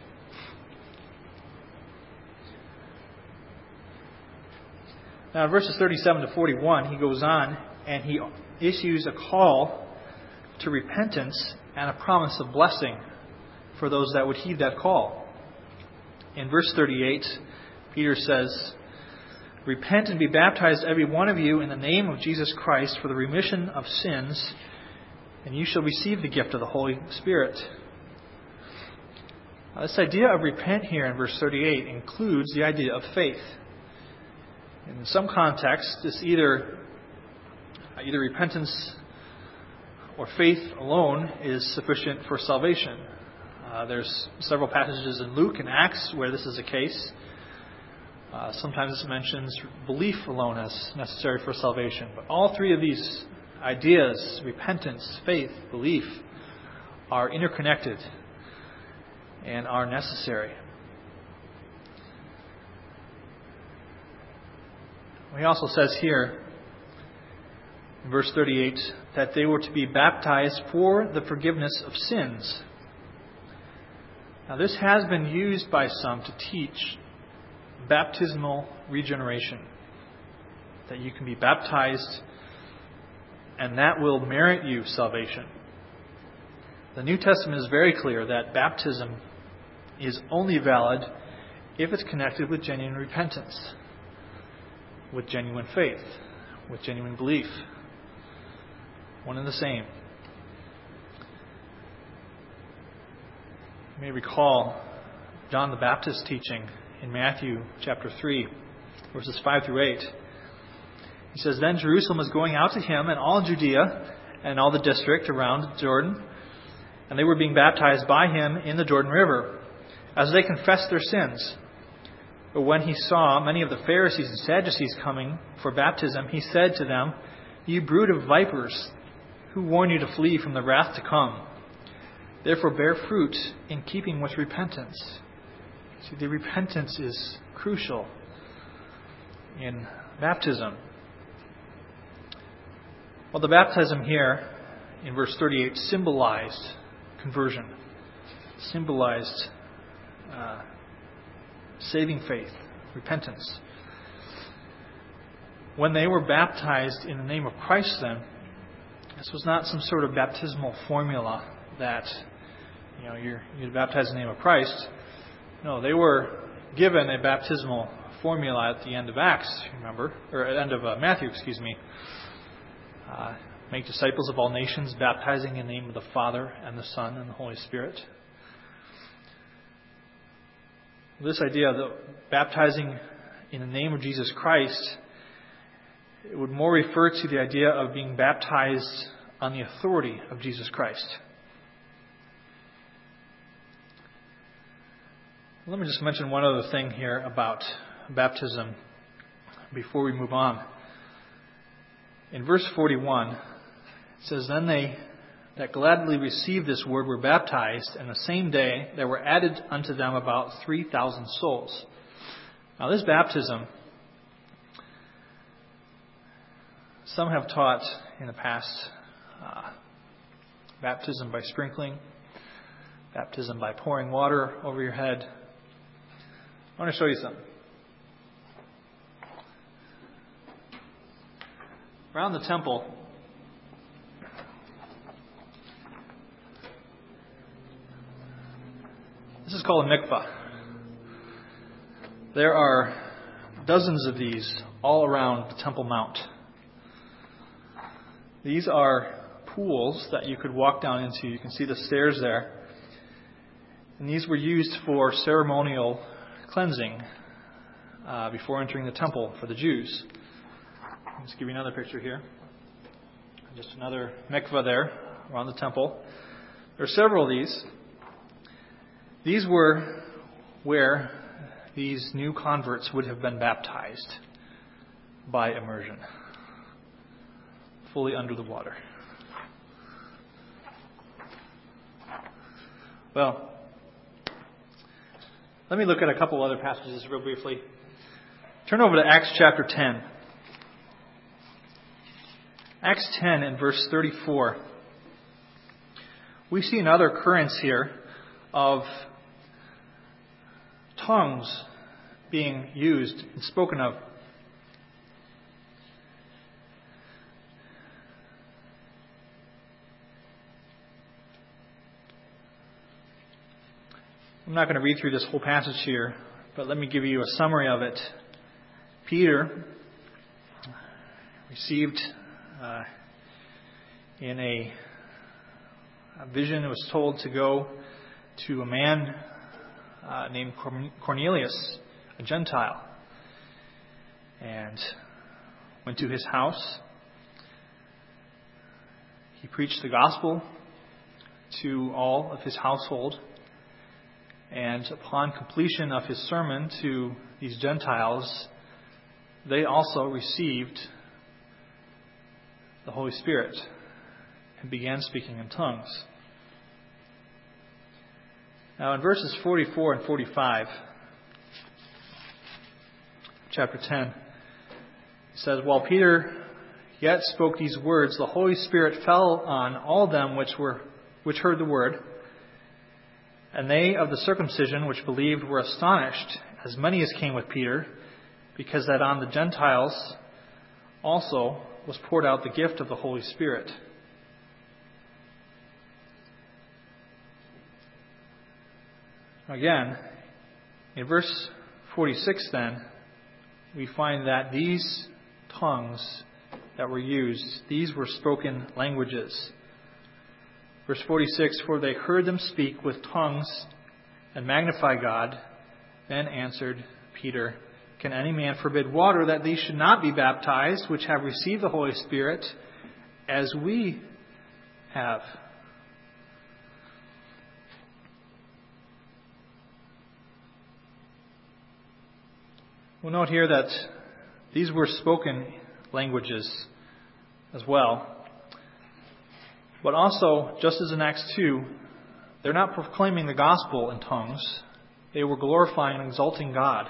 Now, in verses 37 to 41, he goes on and he issues a call to repentance and a promise of blessing for those that would heed that call. In verse 38, Peter says, "Repent and be baptized, every one of you, in the name of Jesus Christ for the remission of sins, and you shall receive the gift of the Holy Spirit." Now, this idea of repent here in verse 38 includes the idea of faith. In some contexts, this either repentance or faith alone is sufficient for salvation. There's several passages in Luke and Acts where this is the case. Sometimes it mentions belief alone as necessary for salvation. But all three of these ideas, repentance, faith, belief, are interconnected and are necessary. He also says here, in verse 38, that they were to be baptized for the forgiveness of sins. Now, this has been used by some to teach baptismal regeneration, that you can be baptized and that will merit you salvation. The New Testament is very clear that baptism is only valid if it's connected with genuine repentance, with genuine faith, with genuine belief. One and the same. may recall John the Baptist's teaching in Matthew chapter 3, verses 5 through 8. He says, "Then Jerusalem was going out to him, and all Judea and all the district around Jordan, and they were being baptized by him in the Jordan River, as they confessed their sins. But when he saw many of the Pharisees and Sadducees coming for baptism, he said to them, 'You brood of vipers, who warned you to flee from the wrath to come? Therefore bear fruit in keeping with repentance.'" See, the repentance is crucial in baptism. Well, the baptism here in verse 38 symbolized conversion, symbolized saving faith, repentance. When they were baptized in the name of Christ, then, this was not some sort of baptismal formula that, you're baptized in the name of Christ. No, they were given a baptismal formula at the end of Acts, remember, or at the end of Matthew, make disciples of all nations, baptizing in the name of the Father and the Son and the Holy Spirit. This idea of baptizing in the name of Jesus Christ, it would more refer to the idea of being baptized on the authority of Jesus Christ. Let me just mention one other thing here about baptism before we move on. In verse 41, it says, "Then they that gladly received this word were baptized, and the same day there were added unto them about 3,000 souls." Now this baptism, some have taught in the past, baptism by sprinkling, baptism by pouring water over your head. I want to show you something. Around the temple, this is called a mikvah. There are dozens of these all around the Temple Mount. These are pools that you could walk down into. You can see the stairs there. And these were used for ceremonial cleansing before entering the temple for the Jews. I'll just give you another picture here. Just another mikvah there around the temple. There are several of these. These were where these new converts would have been baptized by immersion, fully under the water. Well, let me look at a couple other passages real briefly. Turn over to Acts chapter 10. Acts 10 and verse 34. We see another occurrence here of tongues being used and spoken of. I'm not going to read through this whole passage here, but let me give you a summary of it. Peter received in a vision, was told to go to a man named Cornelius, a Gentile, and went to his house. He preached the gospel to all of his household, and upon completion of his sermon to these Gentiles, they also received the Holy Spirit and began speaking in tongues. Now in verses 44 and 45, chapter 10, it says, "While Peter yet spoke these words, the Holy Spirit fell on all them which heard the word. And they of the circumcision which believed were astonished, as many as came with Peter, because that on the Gentiles also was poured out the gift of the Holy Spirit." Again, in verse 46 then, we find that these tongues that were used, these were spoken languages. Verse 46, "For they heard them speak with tongues and magnify God. Then answered Peter, Can any man forbid water that these should not be baptized, which have received the Holy Spirit, as we have? We'll note here that these were spoken languages as well. But also, just as in Acts 2, they're not proclaiming the gospel in tongues. They were glorifying and exalting God.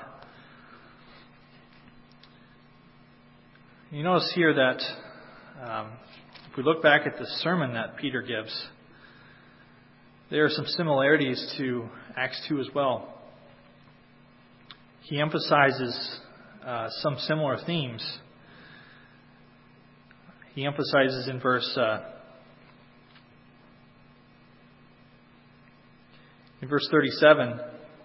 You notice here that if we look back at the sermon that Peter gives, there are some similarities to Acts 2 as well. He emphasizes some similar themes. He emphasizes in verse 37,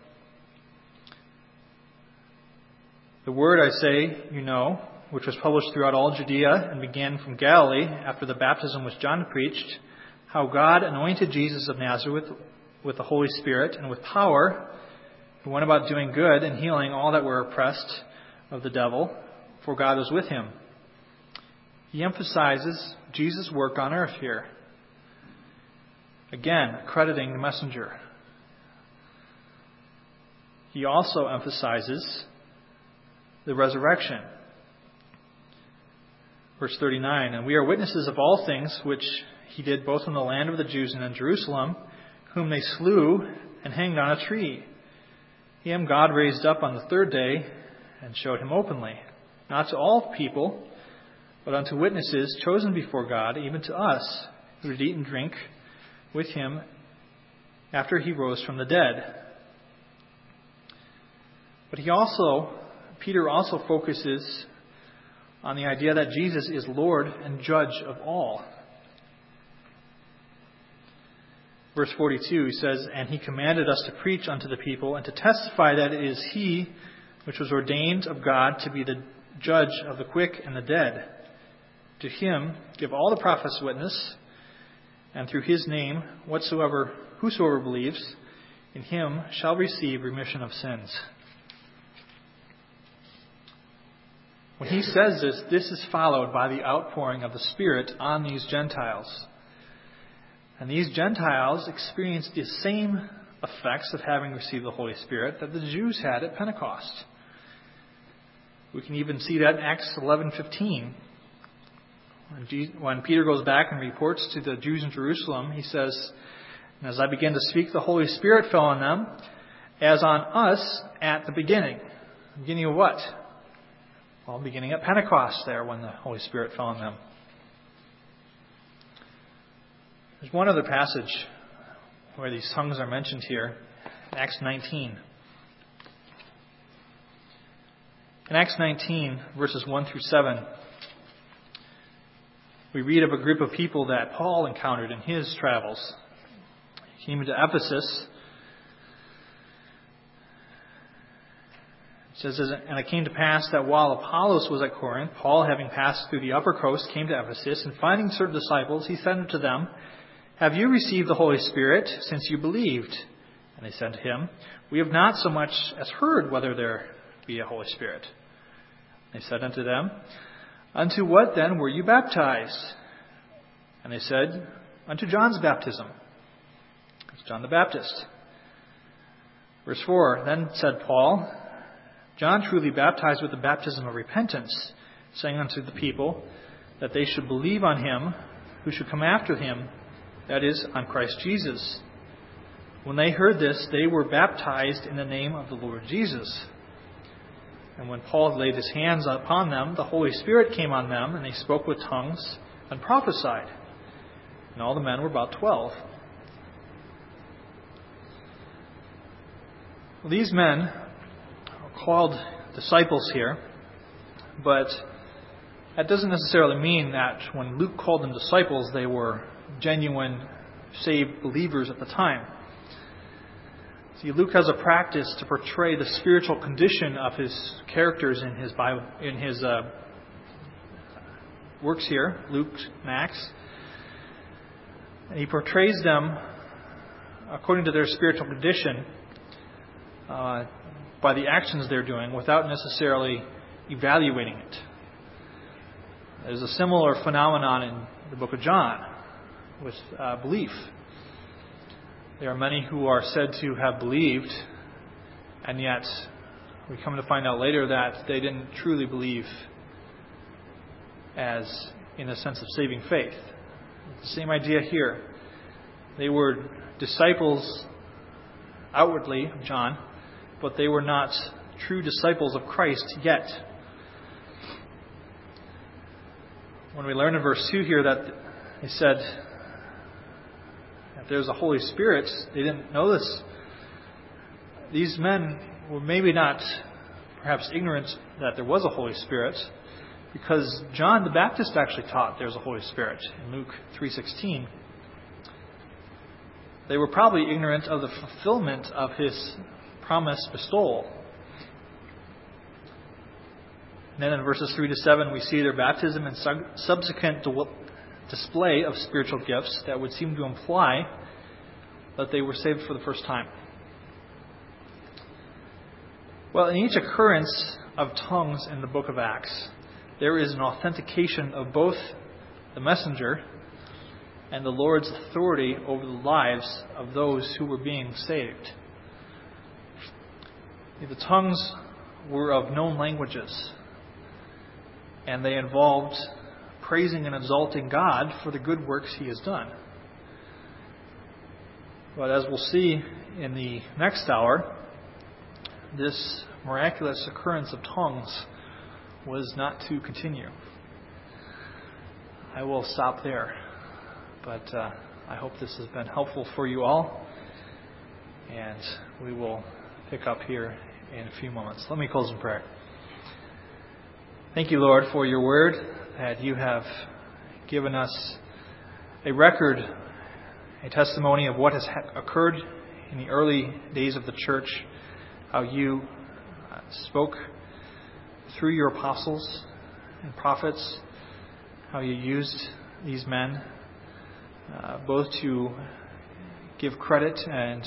the word I say, you know, which was published throughout all Judea and began from Galilee after the baptism which John preached, how God anointed Jesus of Nazareth with the Holy Spirit and with power, who went about doing good and healing all that were oppressed of the devil, for God was with him. He emphasizes Jesus' work on earth here. Again, crediting the messenger. He also emphasizes the resurrection. Verse 39, And we are witnesses of all things which he did both in the land of the Jews and in Jerusalem, whom they slew and hanged on a tree. Him God raised up on the third day and showed him openly, not to all people, but unto witnesses chosen before God, even to us, who did eat and drink with him after he rose from the dead. But Peter also focuses on the idea that Jesus is Lord and Judge of all. Verse 42, he says, And he commanded us to preach unto the people and to testify that it is he which was ordained of God to be the judge of the quick and the dead. To him give all the prophets witness, and through his name whosoever believes in him shall receive remission of sins. When he says this is followed by the outpouring of the Spirit on these Gentiles. And these Gentiles experienced the same effects of having received the Holy Spirit that the Jews had at Pentecost. We can even see that in Acts 11:15. When Peter goes back and reports to the Jews in Jerusalem, he says, And as I began to speak, the Holy Spirit fell on them, as on us at the beginning. Beginning of what? Well, beginning at Pentecost there, when the Holy Spirit fell on them. There's one other passage where these tongues are mentioned here, Acts 19. In Acts 19, verses 1 through 7, we read of a group of people that Paul encountered in his travels. He came into Ephesus. It says, And it came to pass that while Apollos was at Corinth, Paul, having passed through the upper coast, came to Ephesus, and finding certain disciples, he said unto them, Have you received the Holy Spirit since you believed? And they said to him, We have not so much as heard whether there be a Holy Spirit. They said unto them, Unto what then were you baptized? And they said, Unto John's baptism. It's John the Baptist. Verse 4, Then said Paul, John truly baptized with the baptism of repentance, saying unto the people that they should believe on him who should come after him, that is, on Christ Jesus. When they heard this, they were baptized in the name of the Lord Jesus. And when Paul laid his hands upon them, the Holy Spirit came on them, and they spoke with tongues and prophesied. And all the men were about 12. Well, these men are called disciples here, but that doesn't necessarily mean that when Luke called them disciples, they were genuine saved believers at the time. See, Luke has a practice to portray the spiritual condition of his characters in his Bible, in his works here, Luke and Acts. And he portrays them according to their spiritual condition by the actions they're doing without necessarily evaluating it. There's a similar phenomenon in the book of John with belief. There are many who are said to have believed, and yet we come to find out later that they didn't truly believe as in a sense of saving faith. It's the same idea here. They were disciples outwardly of John, but they were not true disciples of Christ yet. When we learn in verse 2 here that he said, if there's a Holy Spirit, they didn't know this. These men were maybe not perhaps ignorant that there was a Holy Spirit, because John the Baptist actually taught there's a Holy Spirit in Luke 3:16. They were probably ignorant of the fulfillment of his promised bestowal. And then in verses 3 to 7, we see their baptism and subsequent display of spiritual gifts that would seem to imply that they were saved for the first time. Well, in each occurrence of tongues in the book of Acts, there is an authentication of both the messenger and the Lord's authority over the lives of those who were being saved. The tongues were of known languages, and they involved praising and exalting God for the good works He has done. But as we'll see in the next hour, this miraculous occurrence of tongues was not to continue. I will stop there, but I hope this has been helpful for you all, and we will pick up here in a few moments. Let me close in prayer. Thank you, Lord, for your word, that you have given us a record, a testimony of what has occurred in the early days of the church, how you spoke through your apostles and prophets, how you used these men both to give credit and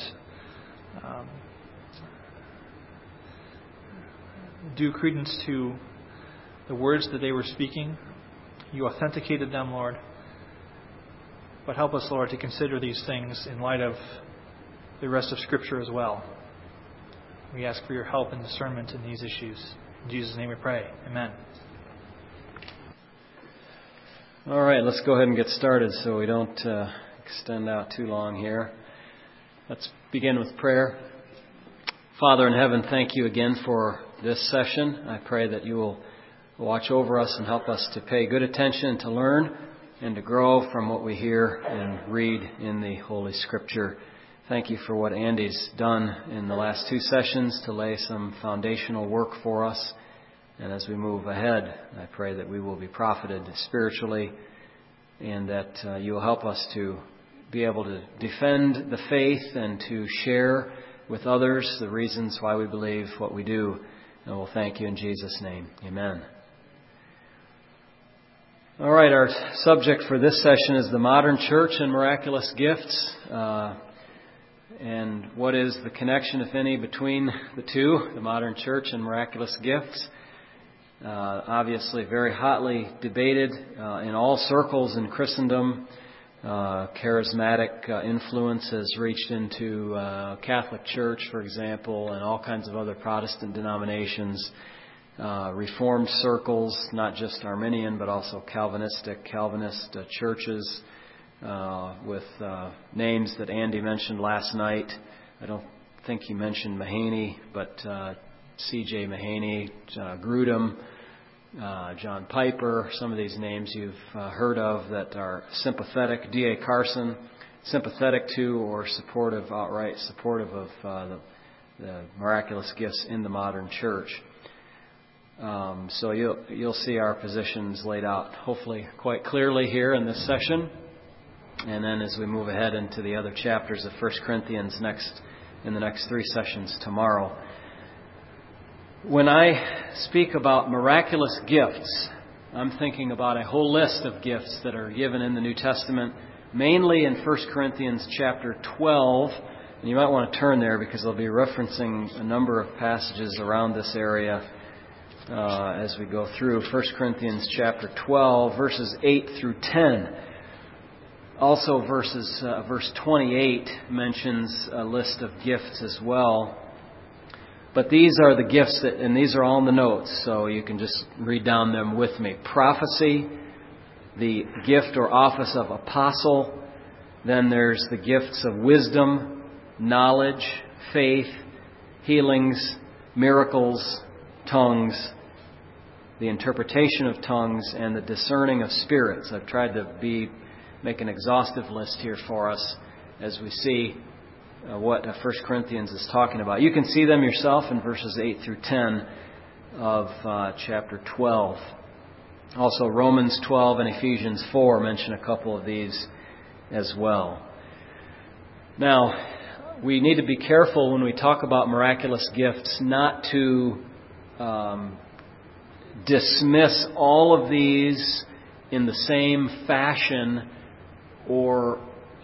due credence to the words that they were speaking. You authenticated them, Lord. But help us, Lord, to consider these things in light of the rest of Scripture as well. We ask for your help and discernment in these issues. In Jesus' name we pray. Amen. All right, let's go ahead and get started so we don't extend out too long here. Let's begin with prayer. Father in heaven, thank you again for this session. I pray that you will watch over us and help us to pay good attention, to learn, and to grow from what we hear and read in the Holy Scripture. Thank you for what Andy's done in the last two sessions to lay some foundational work for us. And as we move ahead, I pray that we will be profited spiritually and that you will help us to be able to defend the faith and to share with others the reasons why we believe what we do. And we'll thank you in Jesus' name. Amen. All right, our subject for this session is the modern church and miraculous gifts. And what is the connection, if any, between the two, the modern church and miraculous gifts? Obviously very hotly debated in all circles in Christendom. Charismatic influence has reached into Catholic Church, for example, and all kinds of other Protestant denominations. Reformed circles, not just Arminian, but also Calvinist churches with names that Andy mentioned last night. I don't think he mentioned Mahaney, but C.J. Mahaney, Grudem, John Piper, some of these names you've heard of that are sympathetic. D.A. Carson, sympathetic to or supportive, outright supportive of the miraculous gifts in the modern church. So you'll see our positions laid out hopefully quite clearly here in this session. And then as we move ahead into the other chapters of 1 Corinthians in the next three sessions tomorrow. When I speak about miraculous gifts, I'm thinking about a whole list of gifts that are given in the New Testament, mainly in 1 Corinthians chapter 12 And you might want to turn there because they'll be referencing a number of passages around this area as we go through. 1 Corinthians chapter 12, verses 8 through 10. Also, verse 28 mentions a list of gifts as well. But these are the gifts, and these are all in the notes, so you can just read down them with me. Prophecy, the gift or office of apostle. Then there's the gifts of wisdom, knowledge, faith, healings, miracles, tongues, the interpretation of tongues, and the discerning of spirits. I've tried to make an exhaustive list here for us as we see what 1 Corinthians is talking about. You can see them yourself in verses 8 through 10 of chapter 12. Also, Romans 12 and Ephesians 4 mention a couple of these as well. Now, we need to be careful when we talk about miraculous gifts not to dismiss all of these in the same fashion or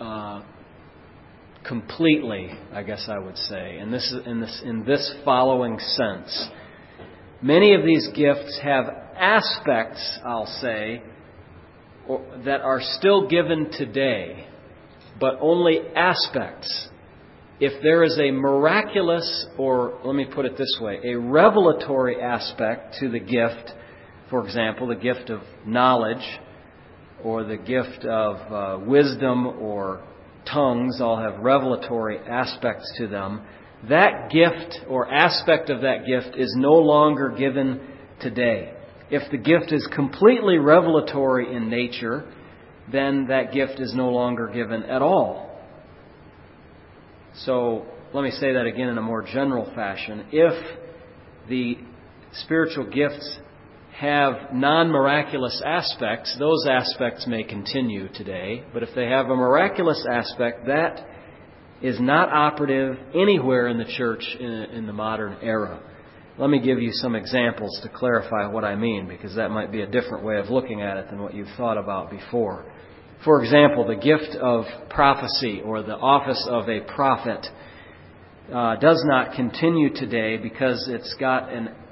completely, I guess I would say. In this following sense. Many of these gifts have aspects, I'll say, that are still given today, but only aspects. If there is a miraculous, or let me put it this way, a revelatory aspect to the gift, for example, the gift of knowledge, or the gift of wisdom or tongues, all have revelatory aspects to them. That gift or aspect of that gift is no longer given today. If the gift is completely revelatory in nature, then that gift is no longer given at all. So, let me say that again in a more general fashion. If the spiritual gifts have non-miraculous aspects, those aspects may continue today. But if they have a miraculous aspect, that is not operative anywhere in the church in the modern era. Let me give you some examples to clarify what I mean, because that might be a different way of looking at it than what you've thought about before. For example, the gift of prophecy or the office of a prophet does not continue today because it's got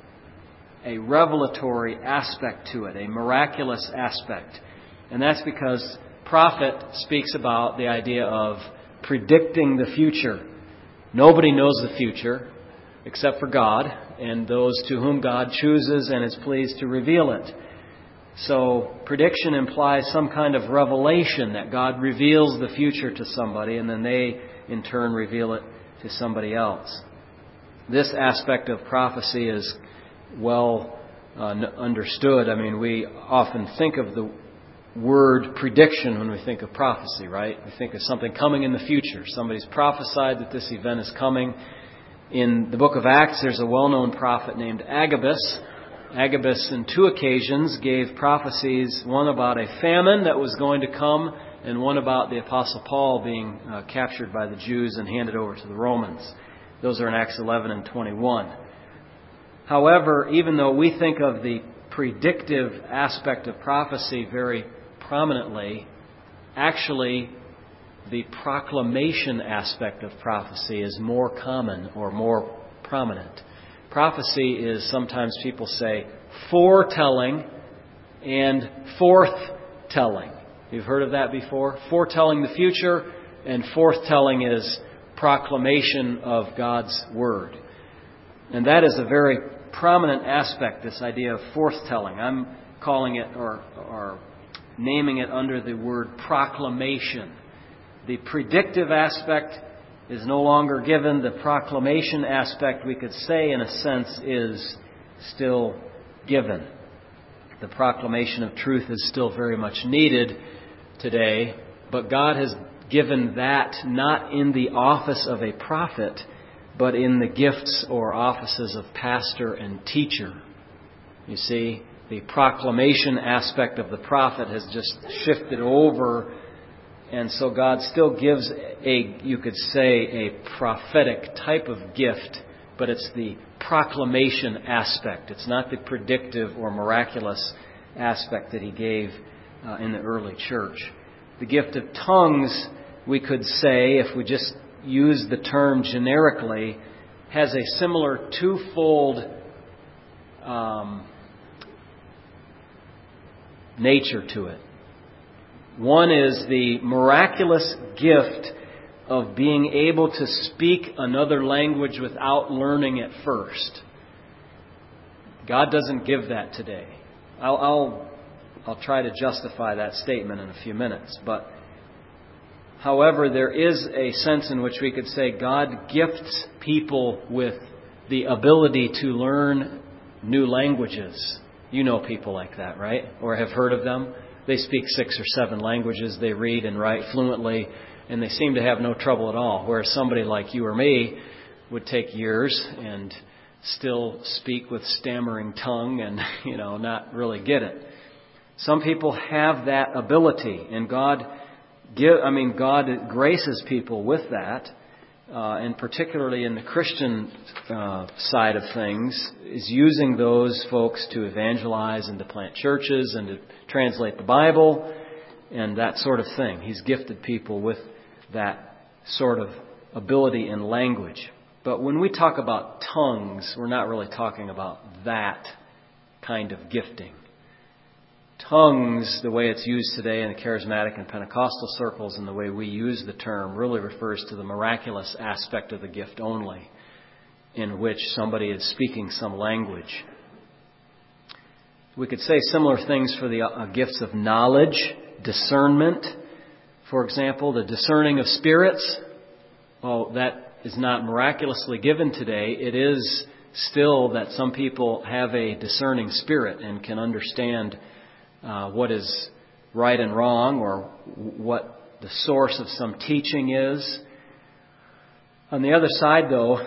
a revelatory aspect to it, a miraculous aspect. And that's because prophet speaks about the idea of predicting the future. Nobody knows the future except for God and those to whom God chooses and is pleased to reveal it. So prediction implies some kind of revelation that God reveals the future to somebody and then they in turn reveal it to somebody else. This aspect of prophecy is well understood. I mean, we often think of the word prediction when we think of prophecy, right? We think of something coming in the future. Somebody's prophesied that this event is coming. In the book of Acts, there's a well-known prophet named Agabus. Agabus, on 2 occasions, gave prophecies, one about a famine that was going to come, and one about the Apostle Paul being captured by the Jews and handed over to the Romans. Those are in Acts 11 and 21. However, even though we think of the predictive aspect of prophecy very prominently, actually the proclamation aspect of prophecy is more common or more prominent. Prophecy is, sometimes people say, foretelling and forthtelling. You've heard of that before? Foretelling the future and forthtelling is proclamation of God's Word. And that is a very prominent aspect, this idea of forthtelling. I'm calling it or naming it under the word proclamation. The predictive aspect is no longer given. The proclamation aspect, we could say in a sense, is still given. The proclamation of truth is still very much needed today, but God has given that not in the office of a prophet, but in the gifts or offices of pastor and teacher. You see, the proclamation aspect of the prophet has just shifted over, and so God still gives you could say, a prophetic type of gift, but it's the proclamation aspect. It's not the predictive or miraculous aspect that He gave in the early church. The gift of tongues, we could say, if we just use the term generically, has a similar twofold nature to it. One is the miraculous gift of being able to speak another language without learning it first. God doesn't give that today. I'll try to justify that statement in a few minutes. But, however, there is a sense in which we could say God gifts people with the ability to learn new languages. You know people like that, right? Or have heard of them. They speak 6 or 7 languages. They read and write fluently, and they seem to have no trouble at all. Whereas somebody like you or me would take years and still speak with stammering tongue and, not really get it. Some people have that ability, and God graces people with that, and particularly in the Christian side of things, is using those folks to evangelize and to plant churches and to translate the Bible and that sort of thing. He's gifted people with that sort of ability in language. But when we talk about tongues, we're not really talking about that kind of gifting. Tongues, the way it's used today in the charismatic and Pentecostal circles and the way we use the term, really refers to the miraculous aspect of the gift only, in which somebody is speaking some language. We could say similar things for the gifts of knowledge, discernment. For example, the discerning of spirits. Well, that is not miraculously given today. It is still that some people have a discerning spirit and can understand what is right and wrong, or what the source of some teaching is. On the other side, though,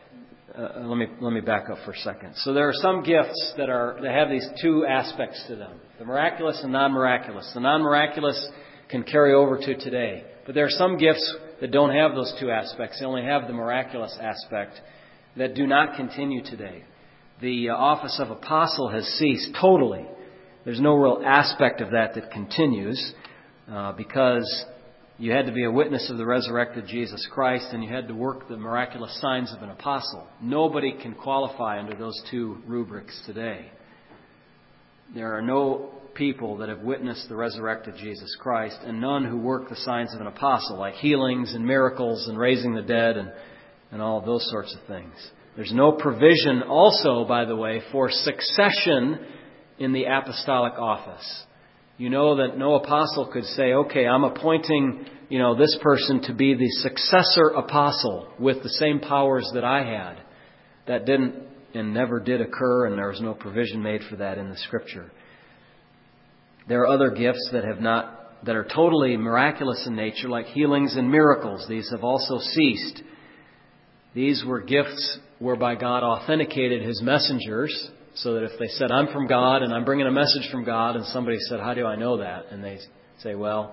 let me back up for a second. So there are some gifts that have these two aspects to them: the miraculous and non-miraculous. The non-miraculous can carry over to today, but there are some gifts that don't have those two aspects. They only have the miraculous aspect, that do not continue today. The office of apostle has ceased totally. There's no real aspect of that continues, because you had to be a witness of the resurrected Jesus Christ, and you had to work the miraculous signs of an apostle. Nobody can qualify under those two rubrics today. There are no people that have witnessed the resurrected Jesus Christ, and none who work the signs of an apostle, like healings and miracles and raising the dead and all of those sorts of things. There's no provision also, by the way, for succession in the apostolic office. You know that no apostle could say, okay, I'm appointing, this person to be the successor apostle with the same powers that I had. That didn't and never did occur, and there was no provision made for that in the Scripture. There are other gifts that are totally miraculous in nature, like healings and miracles. These have also ceased. These were gifts whereby God authenticated His messengers, so that if they said, I'm from God and I'm bringing a message from God, and somebody said, how do I know that? And they say, well,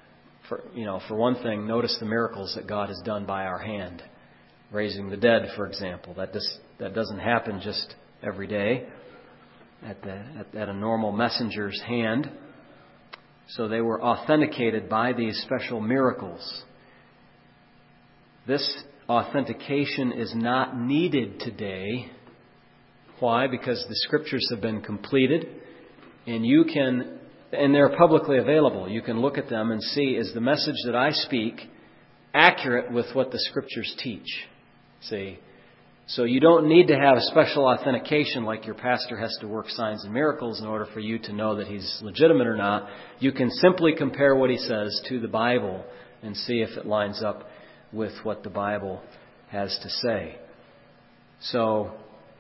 for one thing, notice the miracles that God has done by our hand. Raising the dead, for example. That doesn't happen just every day at a normal messenger's hand. So they were authenticated by these special miracles. This authentication is not needed today. Why? Because the Scriptures have been completed, and they're publicly available. You can look at them and see, is the message that I speak accurate with what the Scriptures teach? See? So you don't need to have a special authentication like your pastor has to work signs and miracles in order for you to know that he's legitimate or not. You can simply compare what he says to the Bible and see if it lines up with what the Bible has to say. So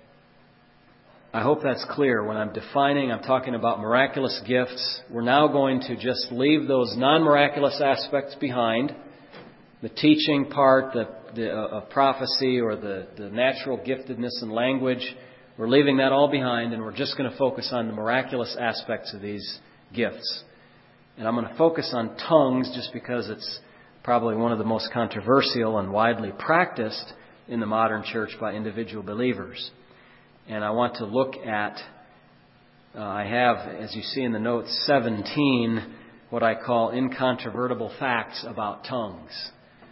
I hope that's clear. When I'm talking about miraculous gifts. We're now going to just leave those non-miraculous aspects behind. The teaching part, the prophecy, or the natural giftedness in language. We're leaving that all behind, and we're just going to focus on the miraculous aspects of these gifts. And I'm going to focus on tongues just because it's probably one of the most controversial and widely practiced in the modern church by individual believers. And I want to look at, I have, as you see in the notes, 17 what I call incontrovertible facts about tongues.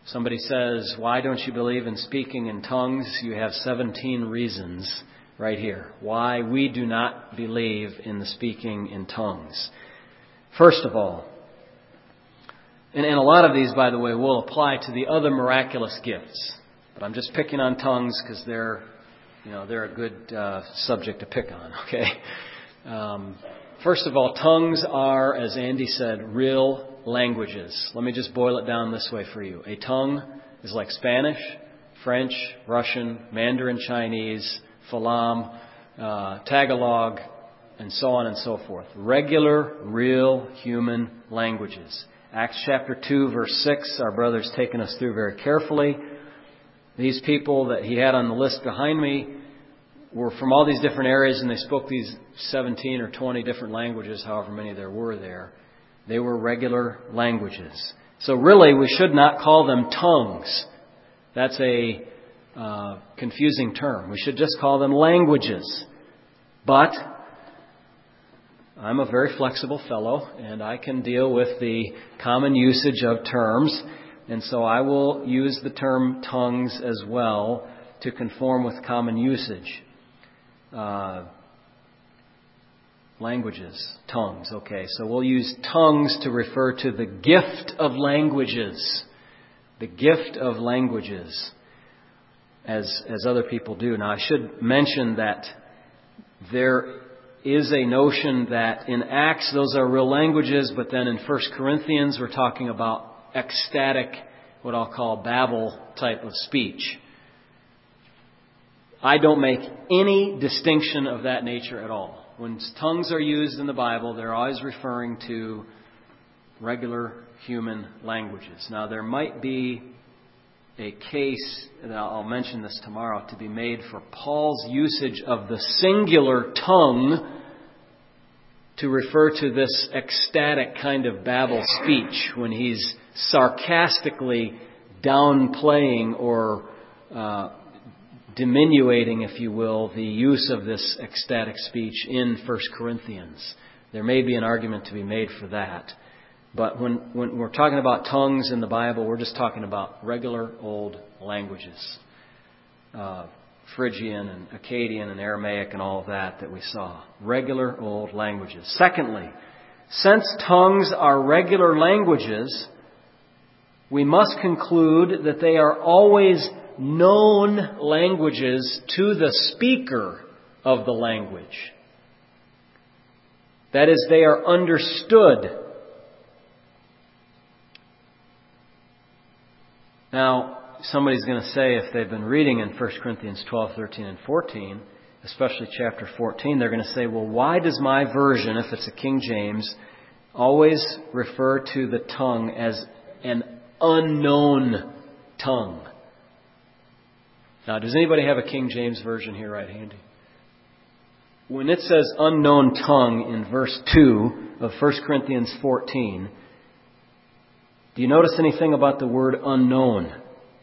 Somebody says, why don't you believe in speaking in tongues? You have 17 reasons right here why we do not believe in the speaking in tongues. First of all, and a lot of these, by the way, will apply to the other miraculous gifts. But I'm just picking on tongues because they're a good subject to pick on, okay? First of all, tongues are, as Andy said, real languages. Let me just boil it down this way for you. A tongue is like Spanish, French, Russian, Mandarin Chinese, Falam, Tagalog, and so on and so forth. Regular, real human languages. Acts chapter 2, verse 6, our brother's taken us through very carefully. These people that he had on the list behind me were from all these different areas, and they spoke these 17 or 20 different languages, however many there were there. They were regular languages. So really, we should not call them tongues. That's a confusing term. We should just call them languages. But I'm a very flexible fellow, and I can deal with the common usage of terms. And so I will use the term tongues as well to conform with common usage. Languages, tongues. Okay, so we'll use tongues to refer to the gift of languages. The gift of languages, as other people do. Now, I should mention that there is a notion that in Acts those are real languages, but then in 1 Corinthians we're talking about ecstatic, what I'll call Babel type of speech. I don't make any distinction of that nature at all. When tongues are used in the Bible, they're always referring to regular human languages. Now, there might be a case, and I'll mention this tomorrow, to be made for Paul's usage of the singular tongue to refer to this ecstatic kind of Babel speech when he's sarcastically downplaying or diminuting, if you will, the use of this ecstatic speech in 1 Corinthians. There may be an argument to be made for that. But when we're talking about tongues in the Bible, we're just talking about regular old languages. Phrygian and Akkadian and Aramaic and all of that we saw. Regular old languages. Secondly, since tongues are regular languages, we must conclude that they are always known languages to the speaker of the language. That is, they are understood. Now, somebody's going to say, if they've been reading in 1 Corinthians 12, 13, and 14, especially chapter 14, they're going to say, well, why does my version, if it's a King James, always refer to the tongue as an unknown tongue? Now, does anybody have a King James version here right handy? When it says unknown tongue in verse 2 of 1 Corinthians 14, do you notice anything about the word unknown?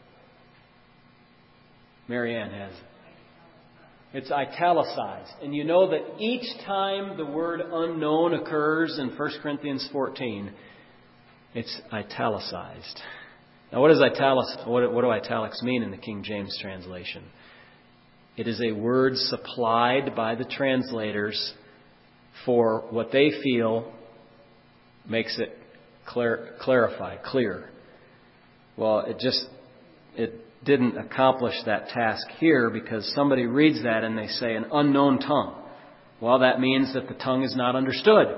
Marianne has it. It's italicized. And you know that each time the word unknown occurs in 1 Corinthians 14, it's italicized. Now, what do italics mean in the King James translation? It is a word supplied by the translators for what they feel makes it clear. Well, it didn't accomplish that task here because somebody reads that and they say an unknown tongue. Well, that means that the tongue is not understood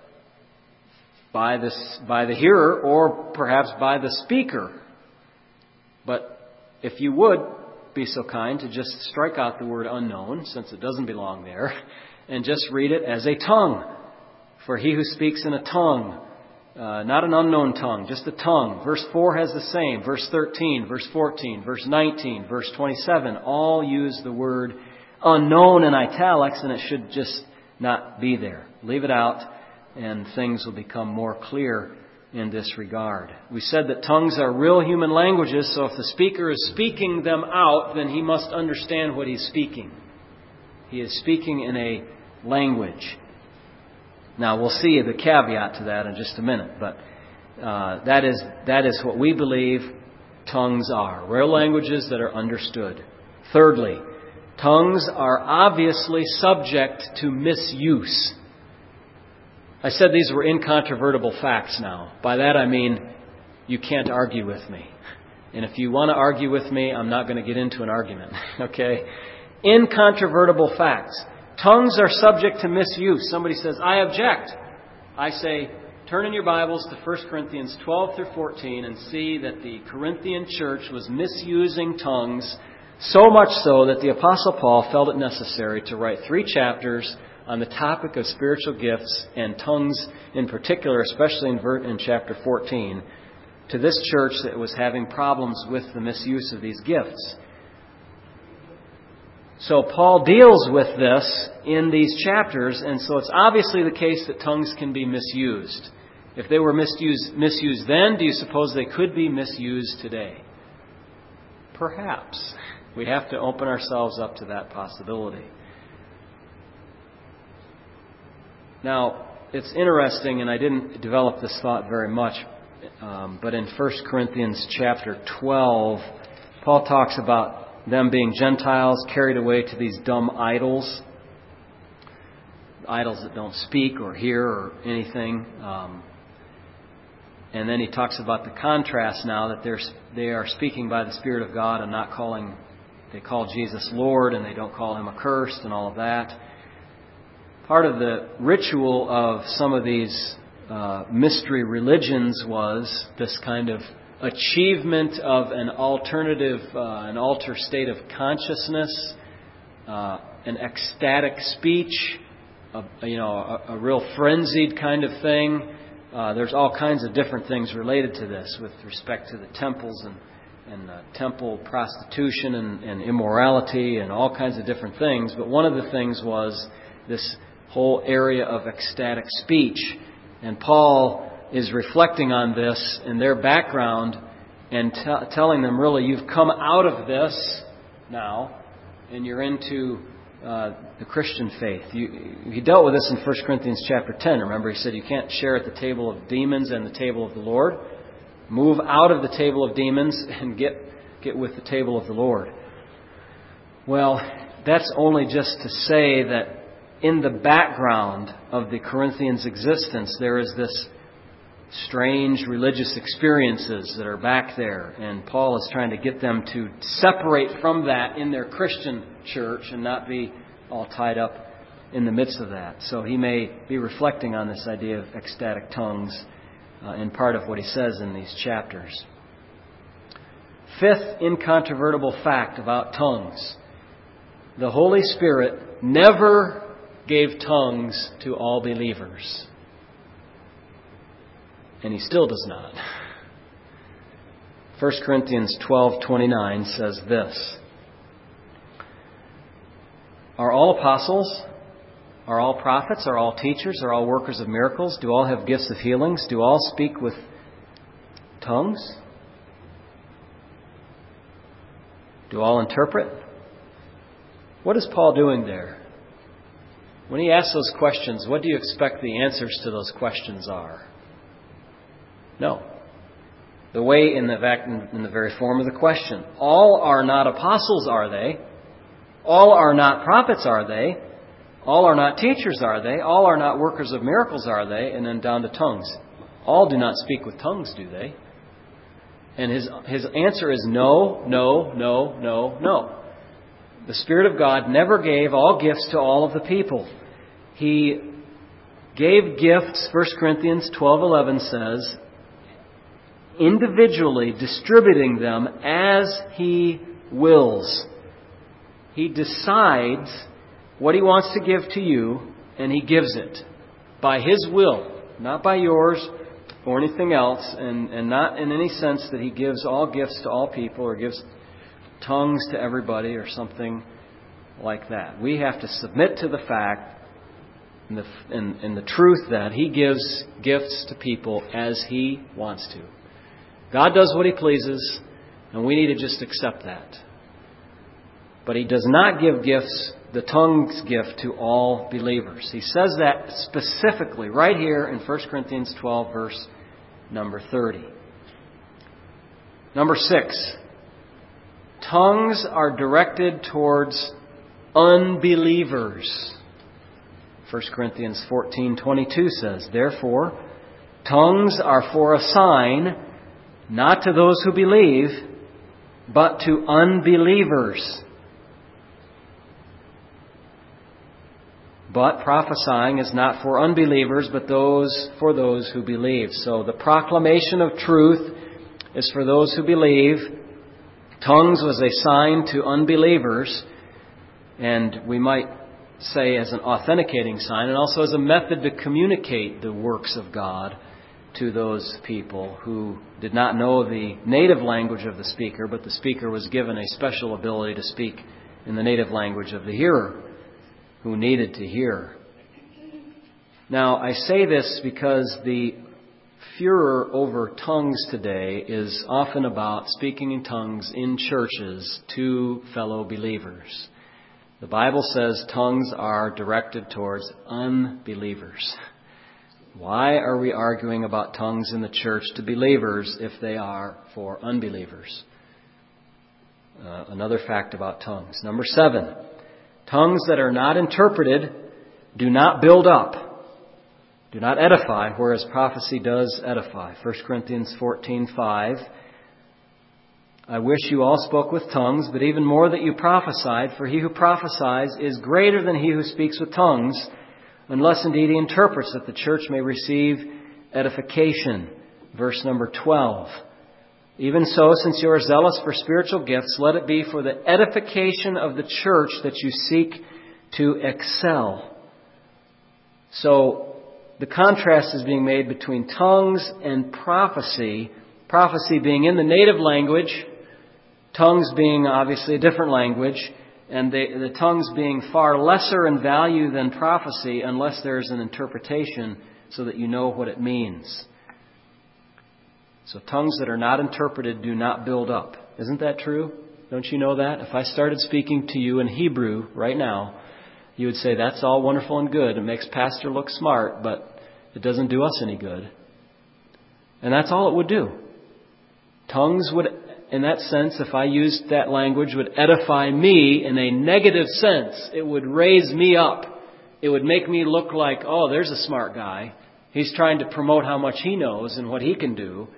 by the hearer or perhaps by the speaker. But if you would be so kind to just strike out the word unknown, since it doesn't belong there, and just read it as a tongue. For he who speaks in a tongue, not an unknown tongue, just a tongue. Verse 4 has the same. Verse 13, verse 14, verse 19, verse 27, all use the word unknown in italics, and it should just not be there. Leave it out, and things will become more clear in this regard. We said that tongues are real human languages, so if the speaker is speaking them out, then he must understand what he's speaking. He is speaking in a language. Now, we'll see the caveat to that in just a minute, but that is what we believe tongues are. Rare languages that are understood. Thirdly, tongues are obviously subject to misuse. I said these were incontrovertible facts now. By that I mean you can't argue with me. And if you want to argue with me, I'm not going to get into an argument. Okay? Incontrovertible facts. Tongues are subject to misuse. Somebody says, I object. I say, turn in your Bibles to 1 Corinthians 12 through 14 and see that the Corinthian church was misusing tongues, so much so that the Apostle Paul felt it necessary to write 3 chapters on the topic of spiritual gifts and tongues in particular, especially in chapter 14, to this church that was having problems with the misuse of these gifts. So Paul deals with this in these chapters, and so it's obviously the case that tongues can be misused. If they were misused then, do you suppose they could be misused today? Perhaps. We have to open ourselves up to that possibility. Now, it's interesting, and I didn't develop this thought very much, but in 1 Corinthians chapter 12, Paul talks about them being Gentiles carried away to these dumb idols that don't speak or hear or anything. And then he talks about the contrast now that they are speaking by the Spirit of God and not calling, they call Jesus Lord and they don't call Him accursed and all of that. Part of the ritual of some of these mystery religions was this kind of achievement of an alternative, an alter state of consciousness, an ecstatic speech, a real frenzied kind of thing. There's all kinds of different things related to this with respect to the temples and temple prostitution and immorality and all kinds of different things. But one of the things was this whole area of ecstatic speech. And Paul is reflecting on this in their background and telling them, really, you've come out of this now and you're into the Christian faith. He dealt with this in 1 Corinthians chapter 10. Remember, he said you can't share at the table of demons and the table of the Lord. Move out of the table of demons and get with the table of the Lord. Well, that's only just to say that in the background of the Corinthians' existence, there is this strange religious experiences that are back there. And Paul is trying to get them to separate from that in their Christian church and not be all tied up in the midst of that. So he may be reflecting on this idea of ecstatic tongues in part of what he says in these chapters. Fifth incontrovertible fact about tongues. The Holy Spirit never gave tongues to all believers. And He still does not. 1 Corinthians 12:29 says this: Are all apostles? Are all prophets? Are all teachers? Are all workers of miracles? Do all have gifts of healings? Do all speak with tongues? Do all interpret? What is Paul doing there? When he asks those questions, what do you expect the answers to those questions are? No. The way in the very form of the question. All are not apostles, are they? All are not prophets, are they? All are not teachers, are they? All are not workers of miracles, are they? And then down to tongues. All do not speak with tongues, do they? And his answer is no, no, no, no, no. The Spirit of God never gave all gifts to all of the people. He gave gifts, 1 Corinthians 12:11 says, individually distributing them as He wills. He decides what He wants to give to you, and He gives it by His will, not by yours or anything else, and not in any sense that He gives all gifts to all people or gives tongues to everybody or something like that. We have to submit to the fact and the truth that He gives gifts to people as He wants to. God does what He pleases, and we need to just accept that. But He does not give gifts, the tongues gift, to all believers. He says that specifically right here in 1 Corinthians 12, verse number 30. Number 6, tongues are directed towards unbelievers. 1 Corinthians 14:22 says, "Therefore, tongues are for a sign, not to those who believe, but to unbelievers. But prophesying is not for unbelievers, but for those who believe." So the proclamation of truth is for those who believe. Tongues was a sign to unbelievers, and we might say as an authenticating sign, and also as a method to communicate the works of God to those people who did not know the native language of the speaker, but the speaker was given a special ability to speak in the native language of the hearer who needed to hear. Now, I say this because the furor over tongues today is often about speaking in tongues in churches to fellow believers. The Bible says tongues are directed towards unbelievers. Why are we arguing about tongues in the church to believers if they are for unbelievers? Another fact about tongues. Number 7, tongues that are not interpreted do not build up, do not edify, whereas prophecy does edify. 1 Corinthians 14:5, "I wish you all spoke with tongues, but even more that you prophesied, for he who prophesies is greater than he who speaks with tongues, unless indeed he interprets, that the church may receive edification." Verse number 12, "Even so, since you are zealous for spiritual gifts, let it be for the edification of the church that you seek to excel." So the contrast is being made between tongues and prophecy. Prophecy being in the native language, tongues being obviously a different language, and the tongues being far lesser in value than prophecy unless there's an interpretation so that you know what it means. So tongues that are not interpreted do not build up. Isn't that true? Don't you know that? If I started speaking to you in Hebrew right now, you would say, "That's all wonderful and good. It makes Pastor look smart, but it doesn't do us any good." And that's all it would do. Tongues would, in that sense, if I used that language, would edify me in a negative sense. It would raise me up. It would make me look like, "Oh, there's a smart guy. He's trying to promote how much he knows and what he can do,"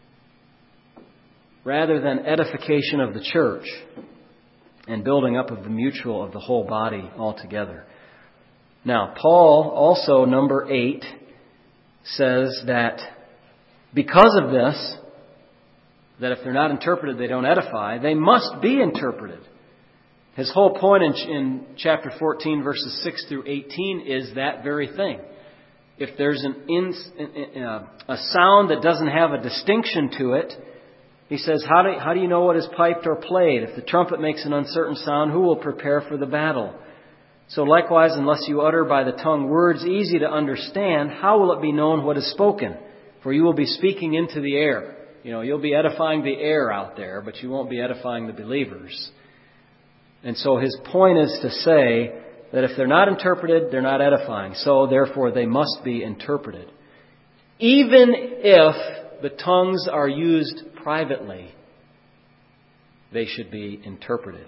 rather than edification of the church and building up of the whole body altogether. Now, Paul also, number 8, says that because of this, that if they're not interpreted, they don't edify, they must be interpreted. His whole point in chapter 14, verses 6 through 18 is that very thing. If there's a sound that doesn't have a distinction to it, he says, how do you know what is piped or played? If the trumpet makes an uncertain sound, who will prepare for the battle? So likewise, unless you utter by the tongue words easy to understand, how will it be known what is spoken? For you will be speaking into the air. You'll be edifying the air out there, but you won't be edifying the believers. And so his point is to say that if they're not interpreted, they're not edifying. So therefore, they must be interpreted. Even if the tongues are used privately, they should be interpreted.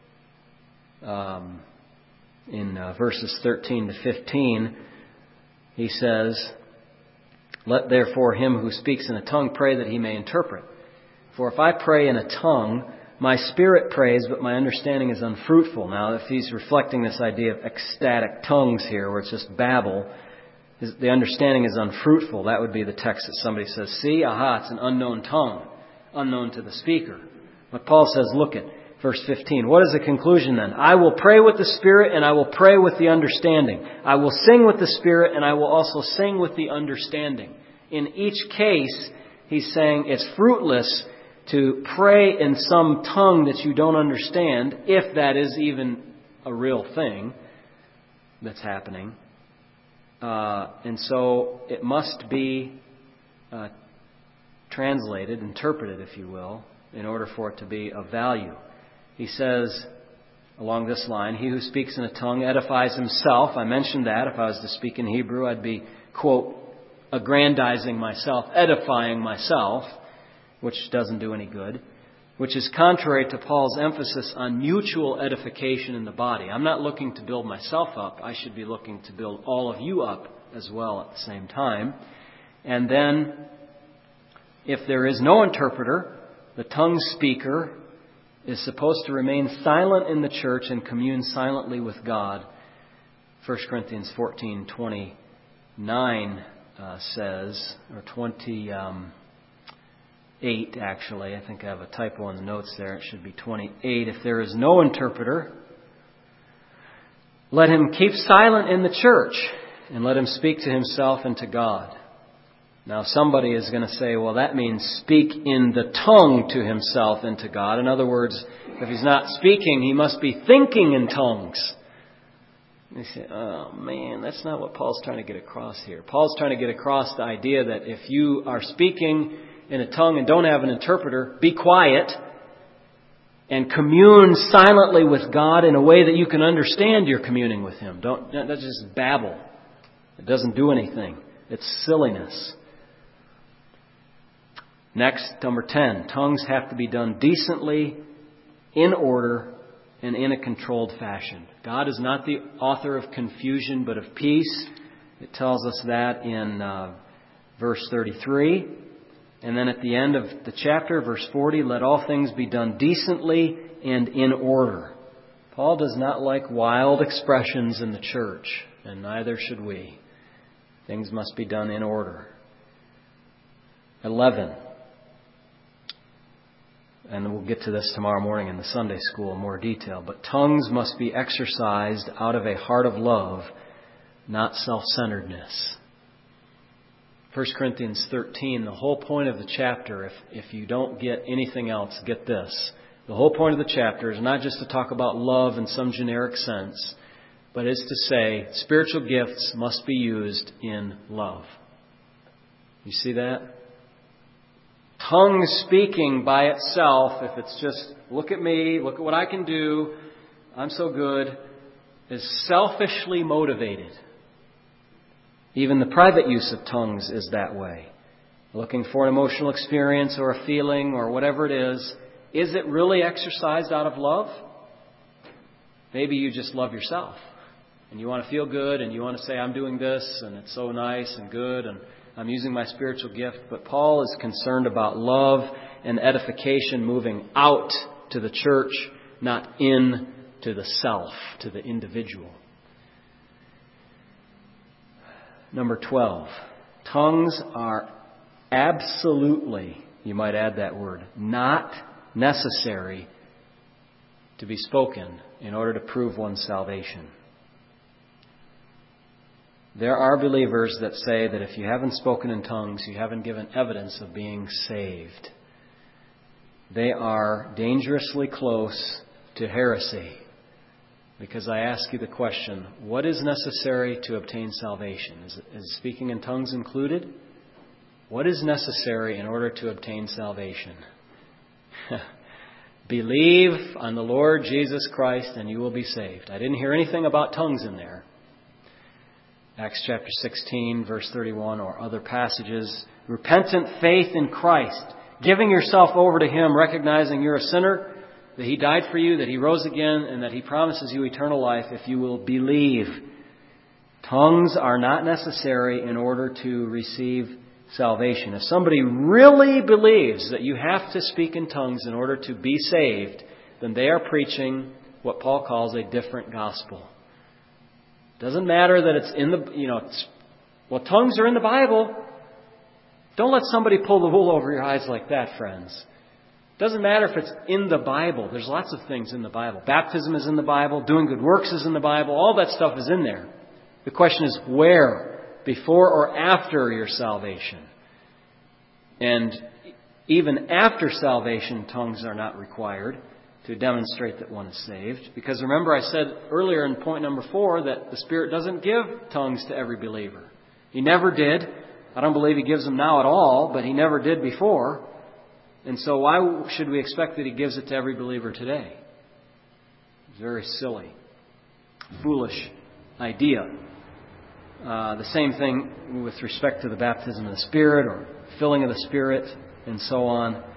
In verses 13 to 15, he says, "Let therefore him who speaks in a tongue pray that he may interpret. For if I pray in a tongue, my spirit prays, but my understanding is unfruitful." Now, if he's reflecting this idea of ecstatic tongues here, where it's just babble, the understanding is unfruitful. That would be the text that somebody says, "See, it's an unknown tongue, unknown to the speaker." But Paul says, look at verse 15. What is the conclusion then? "I will pray with the Spirit, and I will pray with the understanding. I will sing with the Spirit, and I will also sing with the understanding." In each case, he's saying it's fruitless to pray in some tongue that you don't understand, if that is even a real thing that's happening. And so it must be translated, interpreted, if you will, in order for it to be of value. He says, along this line, "He who speaks in a tongue edifies himself." I mentioned that. If I was to speak in Hebrew, I'd be, quote, aggrandizing myself, edifying myself. which doesn't do any good, which is contrary to Paul's emphasis on mutual edification in the body. I'm not looking to build myself up. I should be looking to build all of you up as well at the same time. And then, if there is no interpreter, the tongue speaker is supposed to remain silent in the church and commune silently with God. 1 Corinthians 14:29 says, or 28 actually, I think I have a typo in the notes there, it should be 28. If there is no interpreter, let him keep silent in the church and let him speak to himself and to God. Now somebody is going to say, well, that means speak in the tongue to himself and to God. In other words, if he's not speaking, he must be thinking in tongues. And you say, oh man, that's not what Paul's trying to get across here. Paul's trying to get across the idea that if you are speaking in a tongue and don't have an interpreter, be quiet and commune silently with God in a way that you can understand you're communing with Him. That's just babble. It doesn't do anything. It's silliness. Next, number 10, tongues have to be done decently, in order, and in a controlled fashion. God is not the author of confusion, but of peace. It tells us that in verse 33. And then at the end of the chapter, verse 40, let all things be done decently and in order. Paul does not like wild expressions in the church, and neither should we. Things must be done in order. 11. And we'll get to this tomorrow morning in the Sunday school in more detail. But tongues must be exercised out of a heart of love, not self-centeredness. 1 Corinthians 13, the whole point of the chapter, if you don't get anything else, get this. The whole point of the chapter is not just to talk about love in some generic sense, but is to say spiritual gifts must be used in love. You see that? Tongue speaking by itself, if it's just, look at me, look at what I can do, I'm so good, is selfishly motivated. Even the private use of tongues is that way. Looking for an emotional experience or a feeling or whatever it is it really exercised out of love? Maybe you just love yourself and you want to feel good and you want to say, I'm doing this and it's so nice and good and I'm using my spiritual gift. But Paul is concerned about love and edification moving out to the church, not in to the self, to the individual. Number 12. Tongues are absolutely, you might add that word, not necessary to be spoken in order to prove one's salvation. There are believers that say that if you haven't spoken in tongues, you haven't given evidence of being saved. They are dangerously close to heresy. Because I ask you the question, what is necessary to obtain salvation? Is speaking in tongues included? What is necessary in order to obtain salvation? Believe on the Lord Jesus Christ and you will be saved. I didn't hear anything about tongues in there. Acts chapter 16, verse 31, or other passages. Repentant faith in Christ. Giving yourself over to Him, recognizing you're a sinner, that He died for you, that He rose again, and that He promises you eternal life if you will believe. Tongues are not necessary in order to receive salvation. If somebody really believes that you have to speak in tongues in order to be saved, then they are preaching what Paul calls a different gospel. Doesn't matter that it's in the, tongues are in the Bible. Don't let somebody pull the wool over your eyes like that, friends. Doesn't matter if it's in the Bible. There's lots of things in the Bible. Baptism is in the Bible. Doing good works is in the Bible. All that stuff is in there. The question is where? Before or after your salvation? And even after salvation, tongues are not required to demonstrate that one is saved. Because remember I said earlier in point number 4 that the Spirit doesn't give tongues to every believer. He never did. I don't believe He gives them now at all, but He never did before. And so why should we expect that He gives it to every believer today? It's very silly, foolish idea. The same thing with respect to the baptism of the Spirit or filling of the Spirit and so on.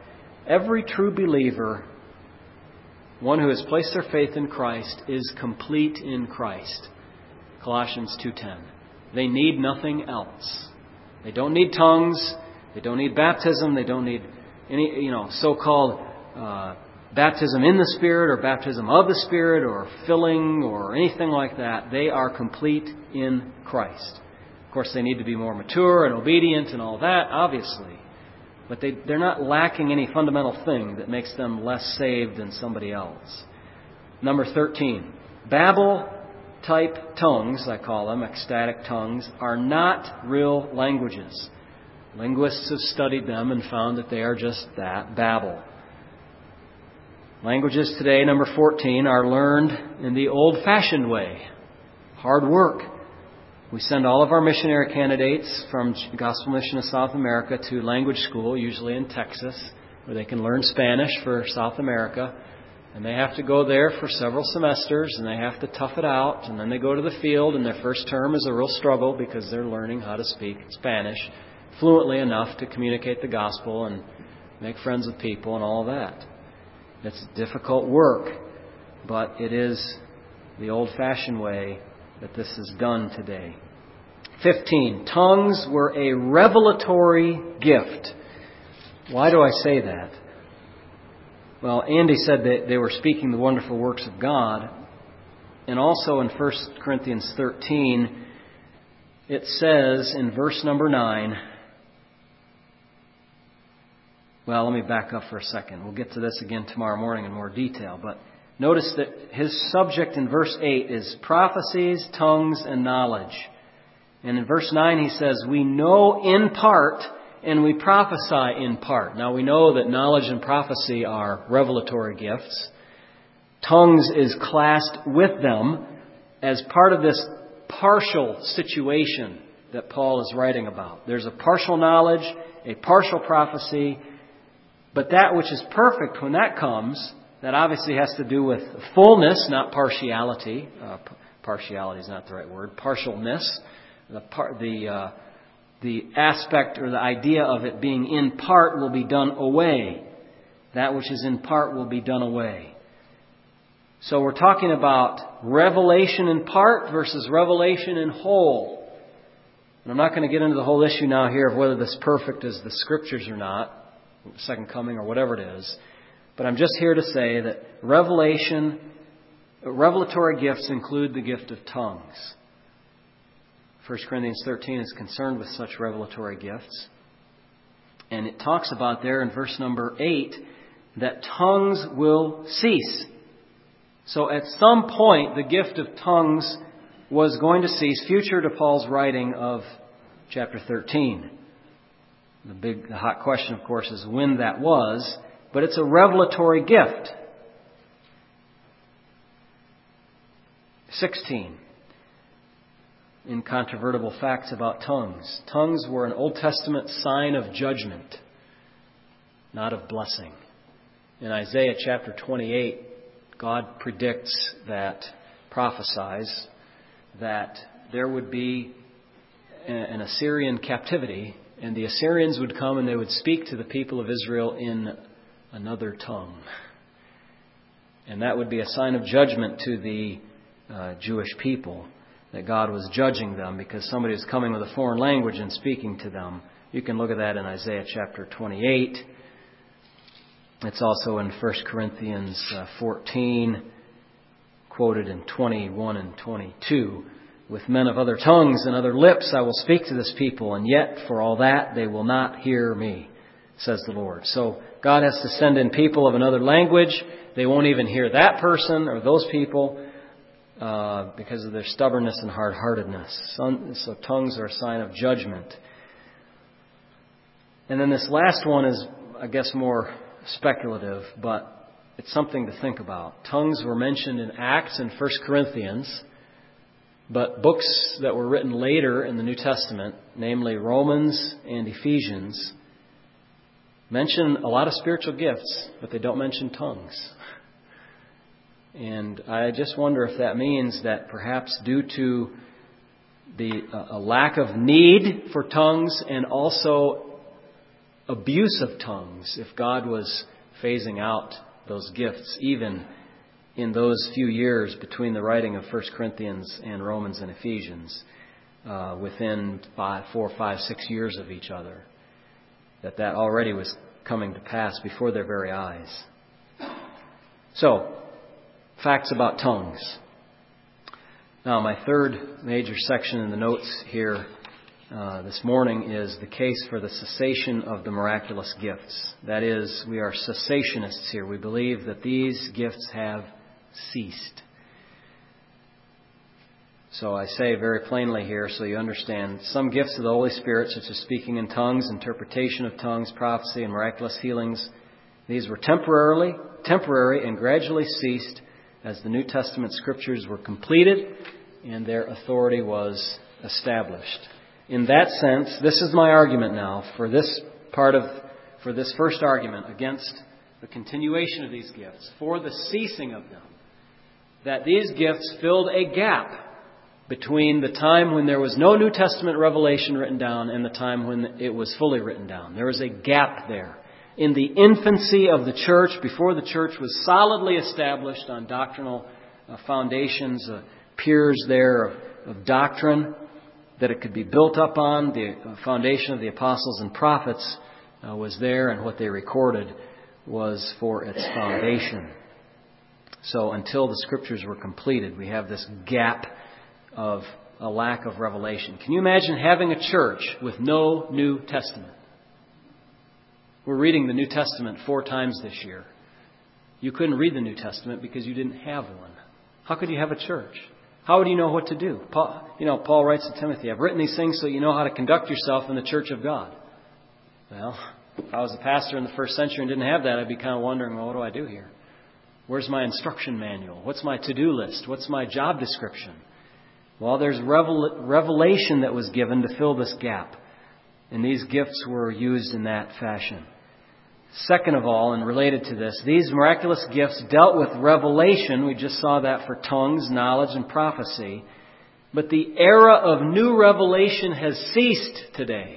Every true believer, one who has placed their faith in Christ, is complete in Christ. Colossians 2:10. They need nothing else. They don't need tongues. They don't need baptism. They don't need any, so-called baptism in the Spirit or baptism of the Spirit or filling or anything like that. They are complete in Christ. Of course, they need to be more mature and obedient and all that, obviously. But they're not lacking any fundamental thing that makes them less saved than somebody else. Number 13. Babel-type tongues, I call them, ecstatic tongues, are not real languages. Linguists have studied them and found that they are just that, babble. Languages today, number 14, are learned in the old-fashioned way. Hard work. We send all of our missionary candidates from Gospel Mission of South America to language school, usually in Texas, where they can learn Spanish for South America. And they have to go there for several semesters, and they have to tough it out. And then they go to the field, and their first term is a real struggle because they're learning how to speak Spanish fluently enough to communicate the gospel and make friends with people and all that. It's difficult work, but it is the old-fashioned way that this is done today. 15. Tongues were a revelatory gift. Why do I say that? Well, Andy said that they were speaking the wonderful works of God. And also in 1 Corinthians 13, it says in verse number 9, well, let me back up for a second. We'll get to this again tomorrow morning in more detail. But notice that his subject in verse 8 is prophecies, tongues, and knowledge. And in verse 9 he says, we know in part and we prophesy in part. Now we know that knowledge and prophecy are revelatory gifts. Tongues is classed with them as part of this partial situation that Paul is writing about. There's a partial knowledge, a partial prophecy, but that which is perfect, when that comes, that obviously has to do with fullness, not partiality. Partiality is not the right word. Partialness. The aspect or the idea of it being in part will be done away. That which is in part will be done away. So we're talking about revelation in part versus revelation in whole. And I'm not going to get into the whole issue now here of whether this perfect is the Scriptures or not, second coming or whatever it is. But I'm just here to say that revelatory gifts include the gift of tongues. 1 Corinthians 13 is concerned with such revelatory gifts. And it talks about there in verse number 8 that tongues will cease. So at some point the gift of tongues was going to cease, future to Paul's writing of chapter 13. The hot question, of course, is when that was, but it's a revelatory gift. 16. Incontrovertible facts about tongues. Tongues were an Old Testament sign of judgment, not of blessing. In Isaiah chapter 28, God predicts prophesies that there would be an Assyrian captivity, and the Assyrians would come and they would speak to the people of Israel in another tongue. And that would be a sign of judgment to the Jewish people, that God was judging them because somebody was coming with a foreign language and speaking to them. You can look at that in Isaiah chapter 28. It's also in 1 Corinthians 14, quoted in 21 and 22. With men of other tongues and other lips I will speak to this people, and yet for all that they will not hear me, says the Lord. So God has to send in people of another language. They won't even hear that person or those people because of their stubbornness and hard-heartedness. So tongues are a sign of judgment. And then this last one is, I guess, more speculative, but it's something to think about. Tongues were mentioned in Acts and 1 Corinthians, but books that were written later in the New Testament, namely Romans and Ephesians, mention a lot of spiritual gifts, but they don't mention tongues. And I just wonder if that means that perhaps due to a lack of need for tongues and also abuse of tongues, if God was phasing out those gifts, even in those few years between the writing of 1 Corinthians and Romans and Ephesians, within 4, 5, 6 years of each other, that already was coming to pass before their very eyes. So, facts about tongues. Now, my third major section in the notes here this morning is the case for the cessation of the miraculous gifts. That is, we are cessationists here. We believe that these gifts have ceased. So I say very plainly here, so you understand, some gifts of the Holy Spirit, such as speaking in tongues, interpretation of tongues, prophecy, and miraculous healings, these were temporary and gradually ceased as the New Testament Scriptures were completed and their authority was established. In that sense, this is my argument now for this first argument against the continuation of these gifts, for the ceasing of them, that these gifts filled a gap between the time when there was no New Testament revelation written down and the time when it was fully written down. There was a gap there. In the infancy of the church, before the church was solidly established on doctrinal foundations, piers there of doctrine that it could be built up on, the foundation of the apostles and prophets was there, and what they recorded was for its foundation. So until the Scriptures were completed, we have this gap of a lack of revelation. Can you imagine having a church with no New Testament? We're reading the New Testament 4 times this year. You couldn't read the New Testament because you didn't have one. How could you have a church? How would you know what to do? Paul writes to Timothy, I've written these things so you know how to conduct yourself in the church of God. Well, if I was a pastor in the first century and didn't have that, I'd be kind of wondering, well, what do I do here? Where's my instruction manual? What's my to-do list? What's my job description? Well, there's revelation that was given to fill this gap. And these gifts were used in that fashion. Second of all, and related to this, these miraculous gifts dealt with revelation. We just saw that for tongues, knowledge, and prophecy. But the era of new revelation has ceased today.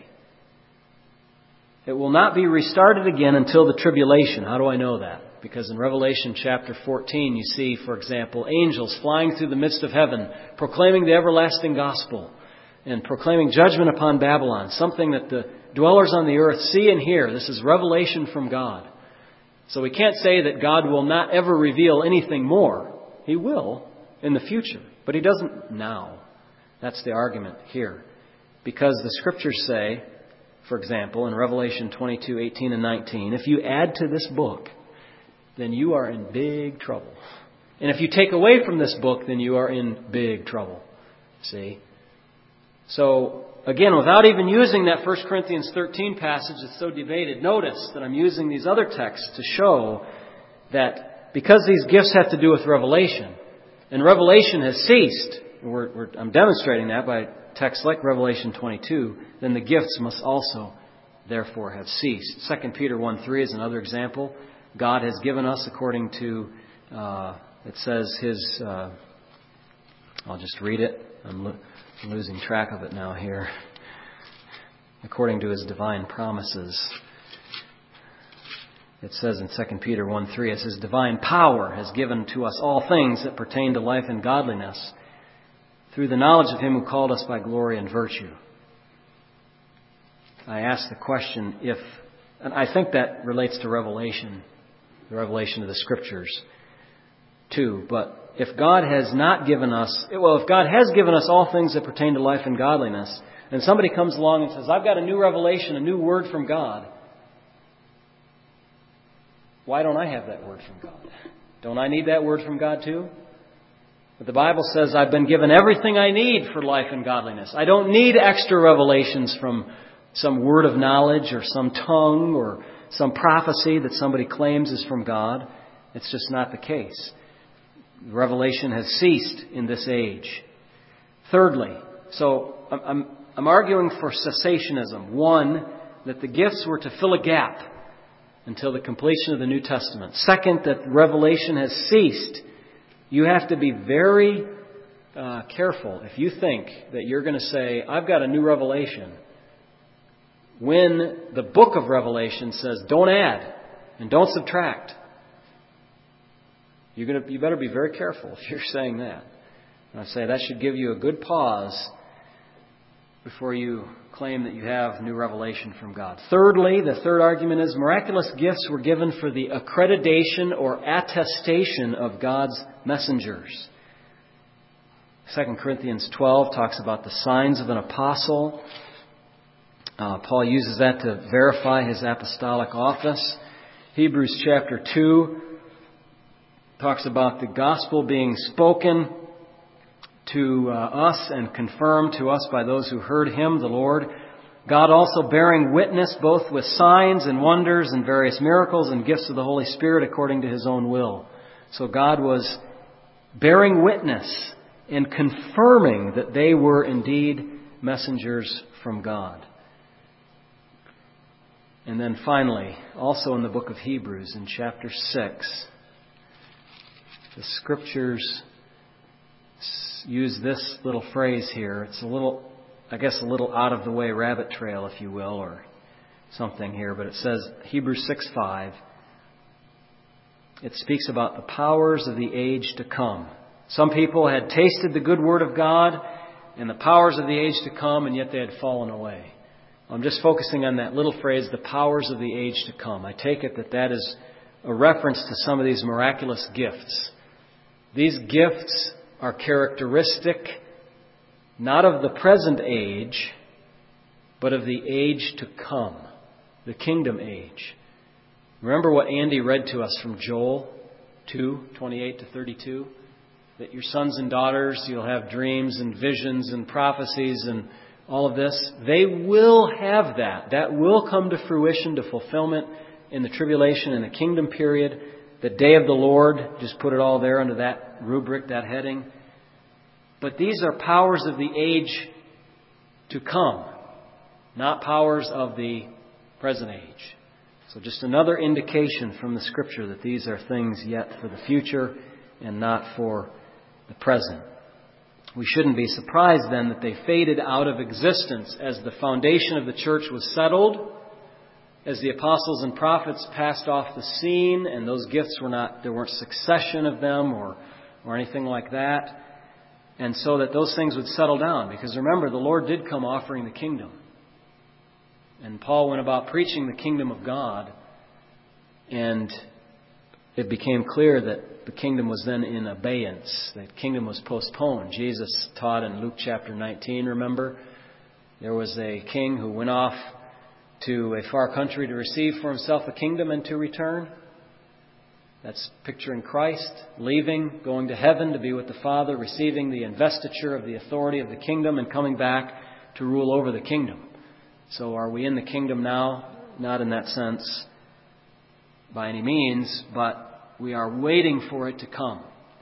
It will not be restarted again until the tribulation. How do I know that? Because in Revelation chapter 14, you see, for example, angels flying through the midst of heaven, proclaiming the everlasting gospel and proclaiming judgment upon Babylon, something that the dwellers on the earth see and hear. This is revelation from God. So we can't say that God will not ever reveal anything more. He will in the future, but He doesn't now. That's the argument here. Because the Scriptures say, for example, in Revelation 22, 18 and 19, if you add to this book, then you are in big trouble. And if you take away from this book, then you are in big trouble. See? So, again, without even using that 1 Corinthians 13 passage that's so debated, notice that I'm using these other texts to show that because these gifts have to do with revelation, and revelation has ceased, and I'm demonstrating that by texts like Revelation 22, then the gifts must also, therefore, have ceased. 2 Peter 1:3 is another example. God has given us, according to, it says His, I'll just read it. I'm losing track of it now here. According to His divine promises. It says in 2 Peter 1:3, it says, divine power has given to us all things that pertain to life and godliness through the knowledge of Him who called us by glory and virtue. I ask the question and I think that relates to revelation, the revelation of the Scriptures too. But if God has not given us, if God has given us all things that pertain to life and godliness, and somebody comes along and says, I've got a new revelation, a new word from God, why don't I have that word from God? Don't I need that word from God too? But the Bible says I've been given everything I need for life and godliness. I don't need extra revelations from some word of knowledge or some tongue or some prophecy that somebody claims is from God. It's just not the case. Revelation has ceased in this age. Thirdly, so I'm arguing for cessationism. One, that the gifts were to fill a gap until the completion of the New Testament. Second, that revelation has ceased. You have to be very careful if you think that you're going to say, I've got a new revelation, when the book of Revelation says, don't add. And don't subtract. You better be very careful if you're saying that. And I say that should give you a good pause before you claim that you have new revelation from God. Thirdly, the third argument is miraculous gifts were given for the accreditation or attestation of God's messengers. 2 Corinthians 12 talks about the signs of an apostle. Paul uses that to verify his apostolic office. Hebrews chapter 2 talks about the gospel being spoken to us and confirmed to us by those who heard him, the Lord. God also bearing witness both with signs and wonders and various miracles and gifts of the Holy Spirit according to his own will. So God was bearing witness and confirming that they were indeed messengers from God. And then finally, also in the book of Hebrews, in chapter 6, the Scriptures use this little phrase here. It's a little out of the way rabbit trail, if you will, or something here. But it says, Hebrews 6:5, it speaks about the powers of the age to come. Some people had tasted the good word of God and the powers of the age to come, and yet they had fallen away. I'm just focusing on that little phrase, the powers of the age to come. I take it that is a reference to some of these miraculous gifts. These gifts are characteristic not of the present age, but of the age to come, the kingdom age. Remember what Andy read to us from Joel 2:28-32? That your sons and daughters, you'll have dreams and visions and prophecies and all of this. They will have that. That will come to fruition, to fulfillment in the tribulation and the kingdom period. The day of the Lord, just put it all there under that rubric, that heading. But these are powers of the age to come, not powers of the present age. So just another indication from the Scripture that these are things yet for the future and not for the present. We shouldn't be surprised then that they faded out of existence as the foundation of the church was settled, as the apostles and prophets passed off the scene, and those gifts there weren't succession of them or anything like that. And so that those things would settle down. Because remember, the Lord did come offering the kingdom. And Paul went about preaching the kingdom of God. And it became clear that the kingdom was then in abeyance. The kingdom was postponed. Jesus taught in Luke chapter 19, remember? There was a king who went off to a far country to receive for himself a kingdom and to return. That's picturing Christ, leaving, going to heaven to be with the Father, receiving the investiture of the authority of the kingdom and coming back to rule over the kingdom. So are we in the kingdom now? Not in that sense by any means, but we are waiting for it to come.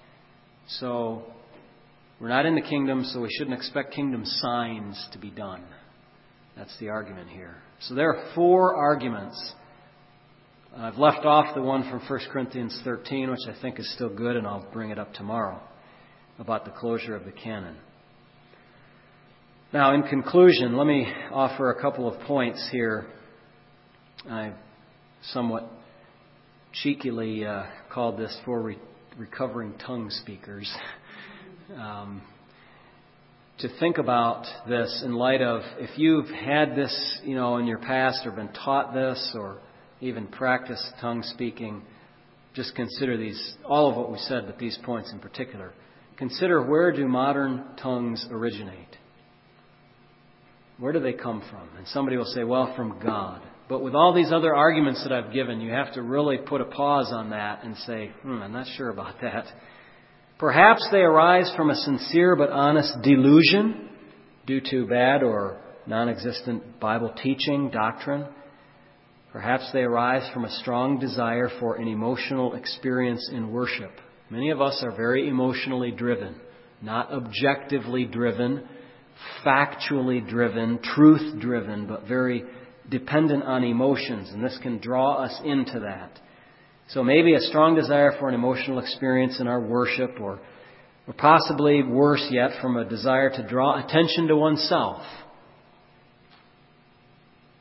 So we're not in the kingdom, so we shouldn't expect kingdom signs to be done. That's the argument here. So there are 4 arguments. I've left off the one from 1 Corinthians 13, which I think is still good, and I'll bring it up tomorrow, about the closure of the canon. Now, in conclusion, let me offer a couple of points here. I somewhat cheekily called this for recovering tongue speakers. To think about this in light of, if you've had this, in your past or been taught this or even practice tongue speaking, just consider all of what we said, but these points in particular. Consider, where do modern tongues originate? Where do they come from? And somebody will say, well, from God. But with all these other arguments that I've given, you have to really put a pause on that and say, I'm not sure about that. Perhaps they arise from a sincere but honest delusion due to bad or non-existent Bible teaching, doctrine. Perhaps they arise from a strong desire for an emotional experience in worship. Many of us are very emotionally driven, not objectively driven, factually driven, truth driven, but very dependent on emotions, and this can draw us into that. So maybe a strong desire for an emotional experience in our worship, or possibly worse yet, from a desire to draw attention to oneself.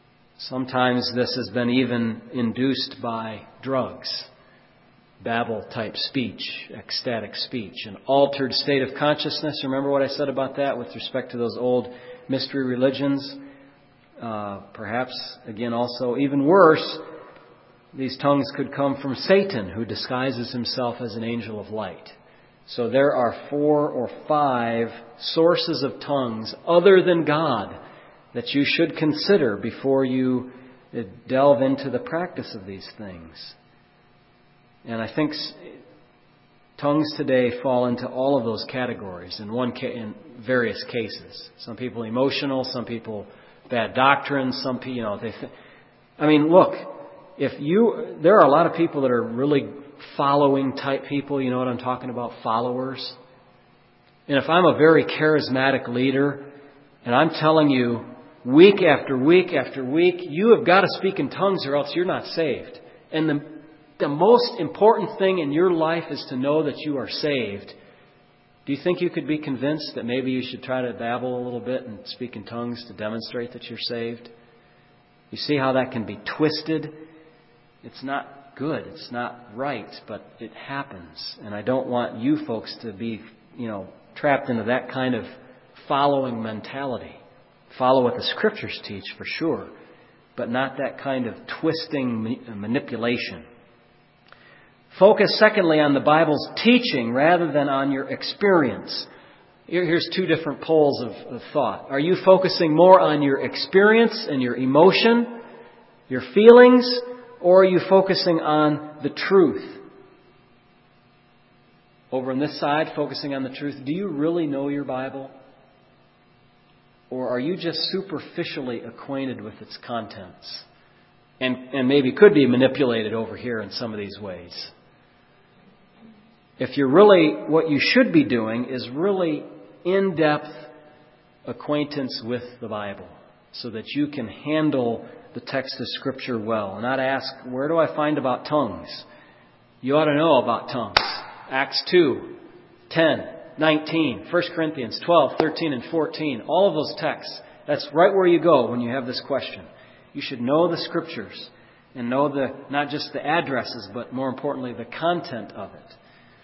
Sometimes this has been even induced by drugs, babble-type speech, ecstatic speech, an altered state of consciousness. Remember what I said about that with respect to those old mystery religions? Perhaps, again, also even worse, these tongues could come from Satan, who disguises himself as an angel of light. So there are 4 or 5 sources of tongues other than God that you should consider before you delve into the practice of these things. And I think tongues today fall into all of those categories in various cases. Some people emotional, some people bad doctrine, some people, look, there are a lot of people that are really following type people. You know what I'm talking about? Followers. And if I'm a very charismatic leader and I'm telling you week after week after week, you have got to speak in tongues or else you're not saved. And the most important thing in your life is to know that you are saved. Do you think you could be convinced that maybe you should try to babble a little bit and speak in tongues to demonstrate that you're saved? You see how that can be twisted? It's not good. It's not right, but it happens. And I don't want you folks to be, trapped into that kind of following mentality. Follow what the Scriptures teach for sure, but not that kind of twisting manipulation. Focus, secondly, on the Bible's teaching rather than on your experience. Here's 2 different poles of thought. Are you focusing more on your experience and your emotion, your feelings, or are you focusing on the truth? Over on this side, focusing on the truth. Do you really know your Bible? Or are you just superficially acquainted with its contents? And maybe could be manipulated over here in some of these ways. If you're really, what you should be doing is really in-depth acquaintance with the Bible so that you can handle the text of Scripture well. And not ask, where do I find about tongues? You ought to know about tongues. Acts 2, 10, 19, 1 Corinthians 12, 13, and 14. All of those texts. That's right where you go when you have this question. You should know the Scriptures and know not just the addresses, but more importantly, the content of it.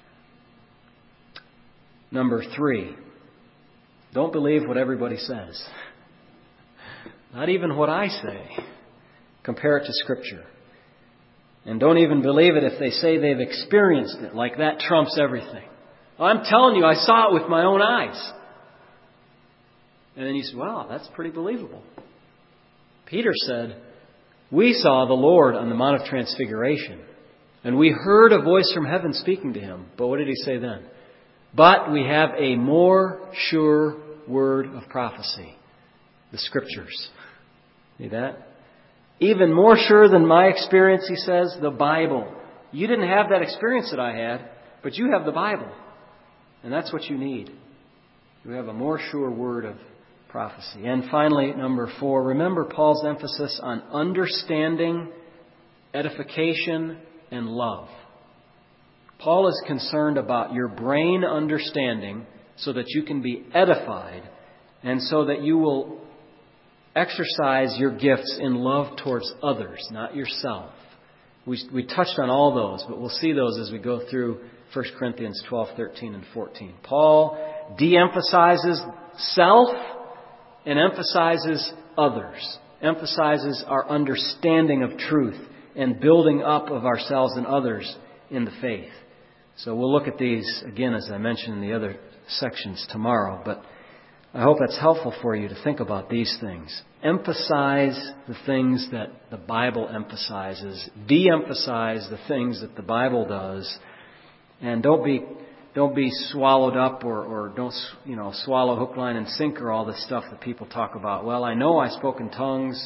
Number 3, don't believe what everybody says. Not even what I say. Compare it to Scripture. And don't even believe it if they say they've experienced it, like that trumps everything. I'm telling you, I saw it with my own eyes. And then you say, wow, that's pretty believable. Peter said, we saw the Lord on the Mount of Transfiguration, and we heard a voice from heaven speaking to him. But what did he say then? But we have a more sure word of prophecy, the Scriptures. See that? Even more sure than my experience, he says, the Bible. You didn't have that experience that I had, but you have the Bible. And that's what you need. You have a more sure word of prophecy. And finally, number 4, remember Paul's emphasis on understanding, edification, and love. Paul is concerned about your brain understanding so that you can be edified and so that you will exercise your gifts in love towards others, not yourself. We touched on all those, but we'll see those as we go through 1 Corinthians 12, 13, and 14. Paul de-emphasizes self and emphasizes others, emphasizes our understanding of truth and building up of ourselves and others in the faith. So we'll look at these again, as I mentioned in the other sections tomorrow, but I hope that's helpful for you to think about these things. Emphasize the things that the Bible emphasizes. De-emphasize the things that the Bible does. And don't be swallowed up or don't swallow hook, line, and sinker all this stuff that people talk about. Well, I know I spoke in tongues,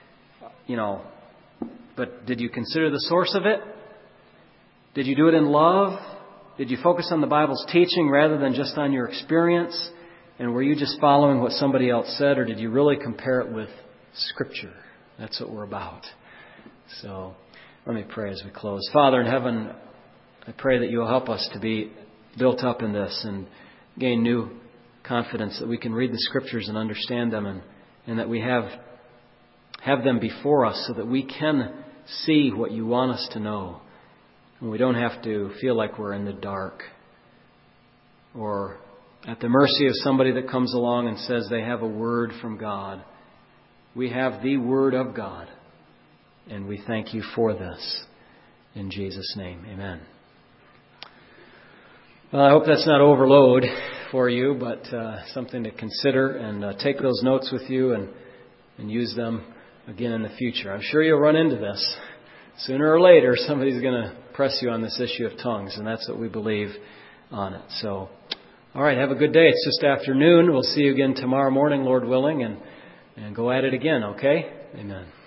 but did you consider the source of it? Did you do it in love? Did you focus on the Bible's teaching rather than just on your experience? And were you just following what somebody else said, or did you really compare it with Scripture? That's what we're about. So let me pray as we close. Father in heaven, I pray that you will help us to be built up in this and gain new confidence that we can read the Scriptures and understand them, and that we have have them before us so that we can see what you want us to know. And we don't have to feel like we're in the dark or at the mercy of somebody that comes along and says they have a word from God. We have the Word of God, and we thank you for this. In Jesus' name, amen. Well, I hope that's not overload for you, but something to consider, and take those notes with you and use them again in the future. I'm sure you'll run into this. Sooner or later, somebody's going to press you on this issue of tongues, and that's what we believe on it. So, all right, have a good day. It's just afternoon. We'll see you again tomorrow morning, Lord willing, and go at it again, okay? Amen.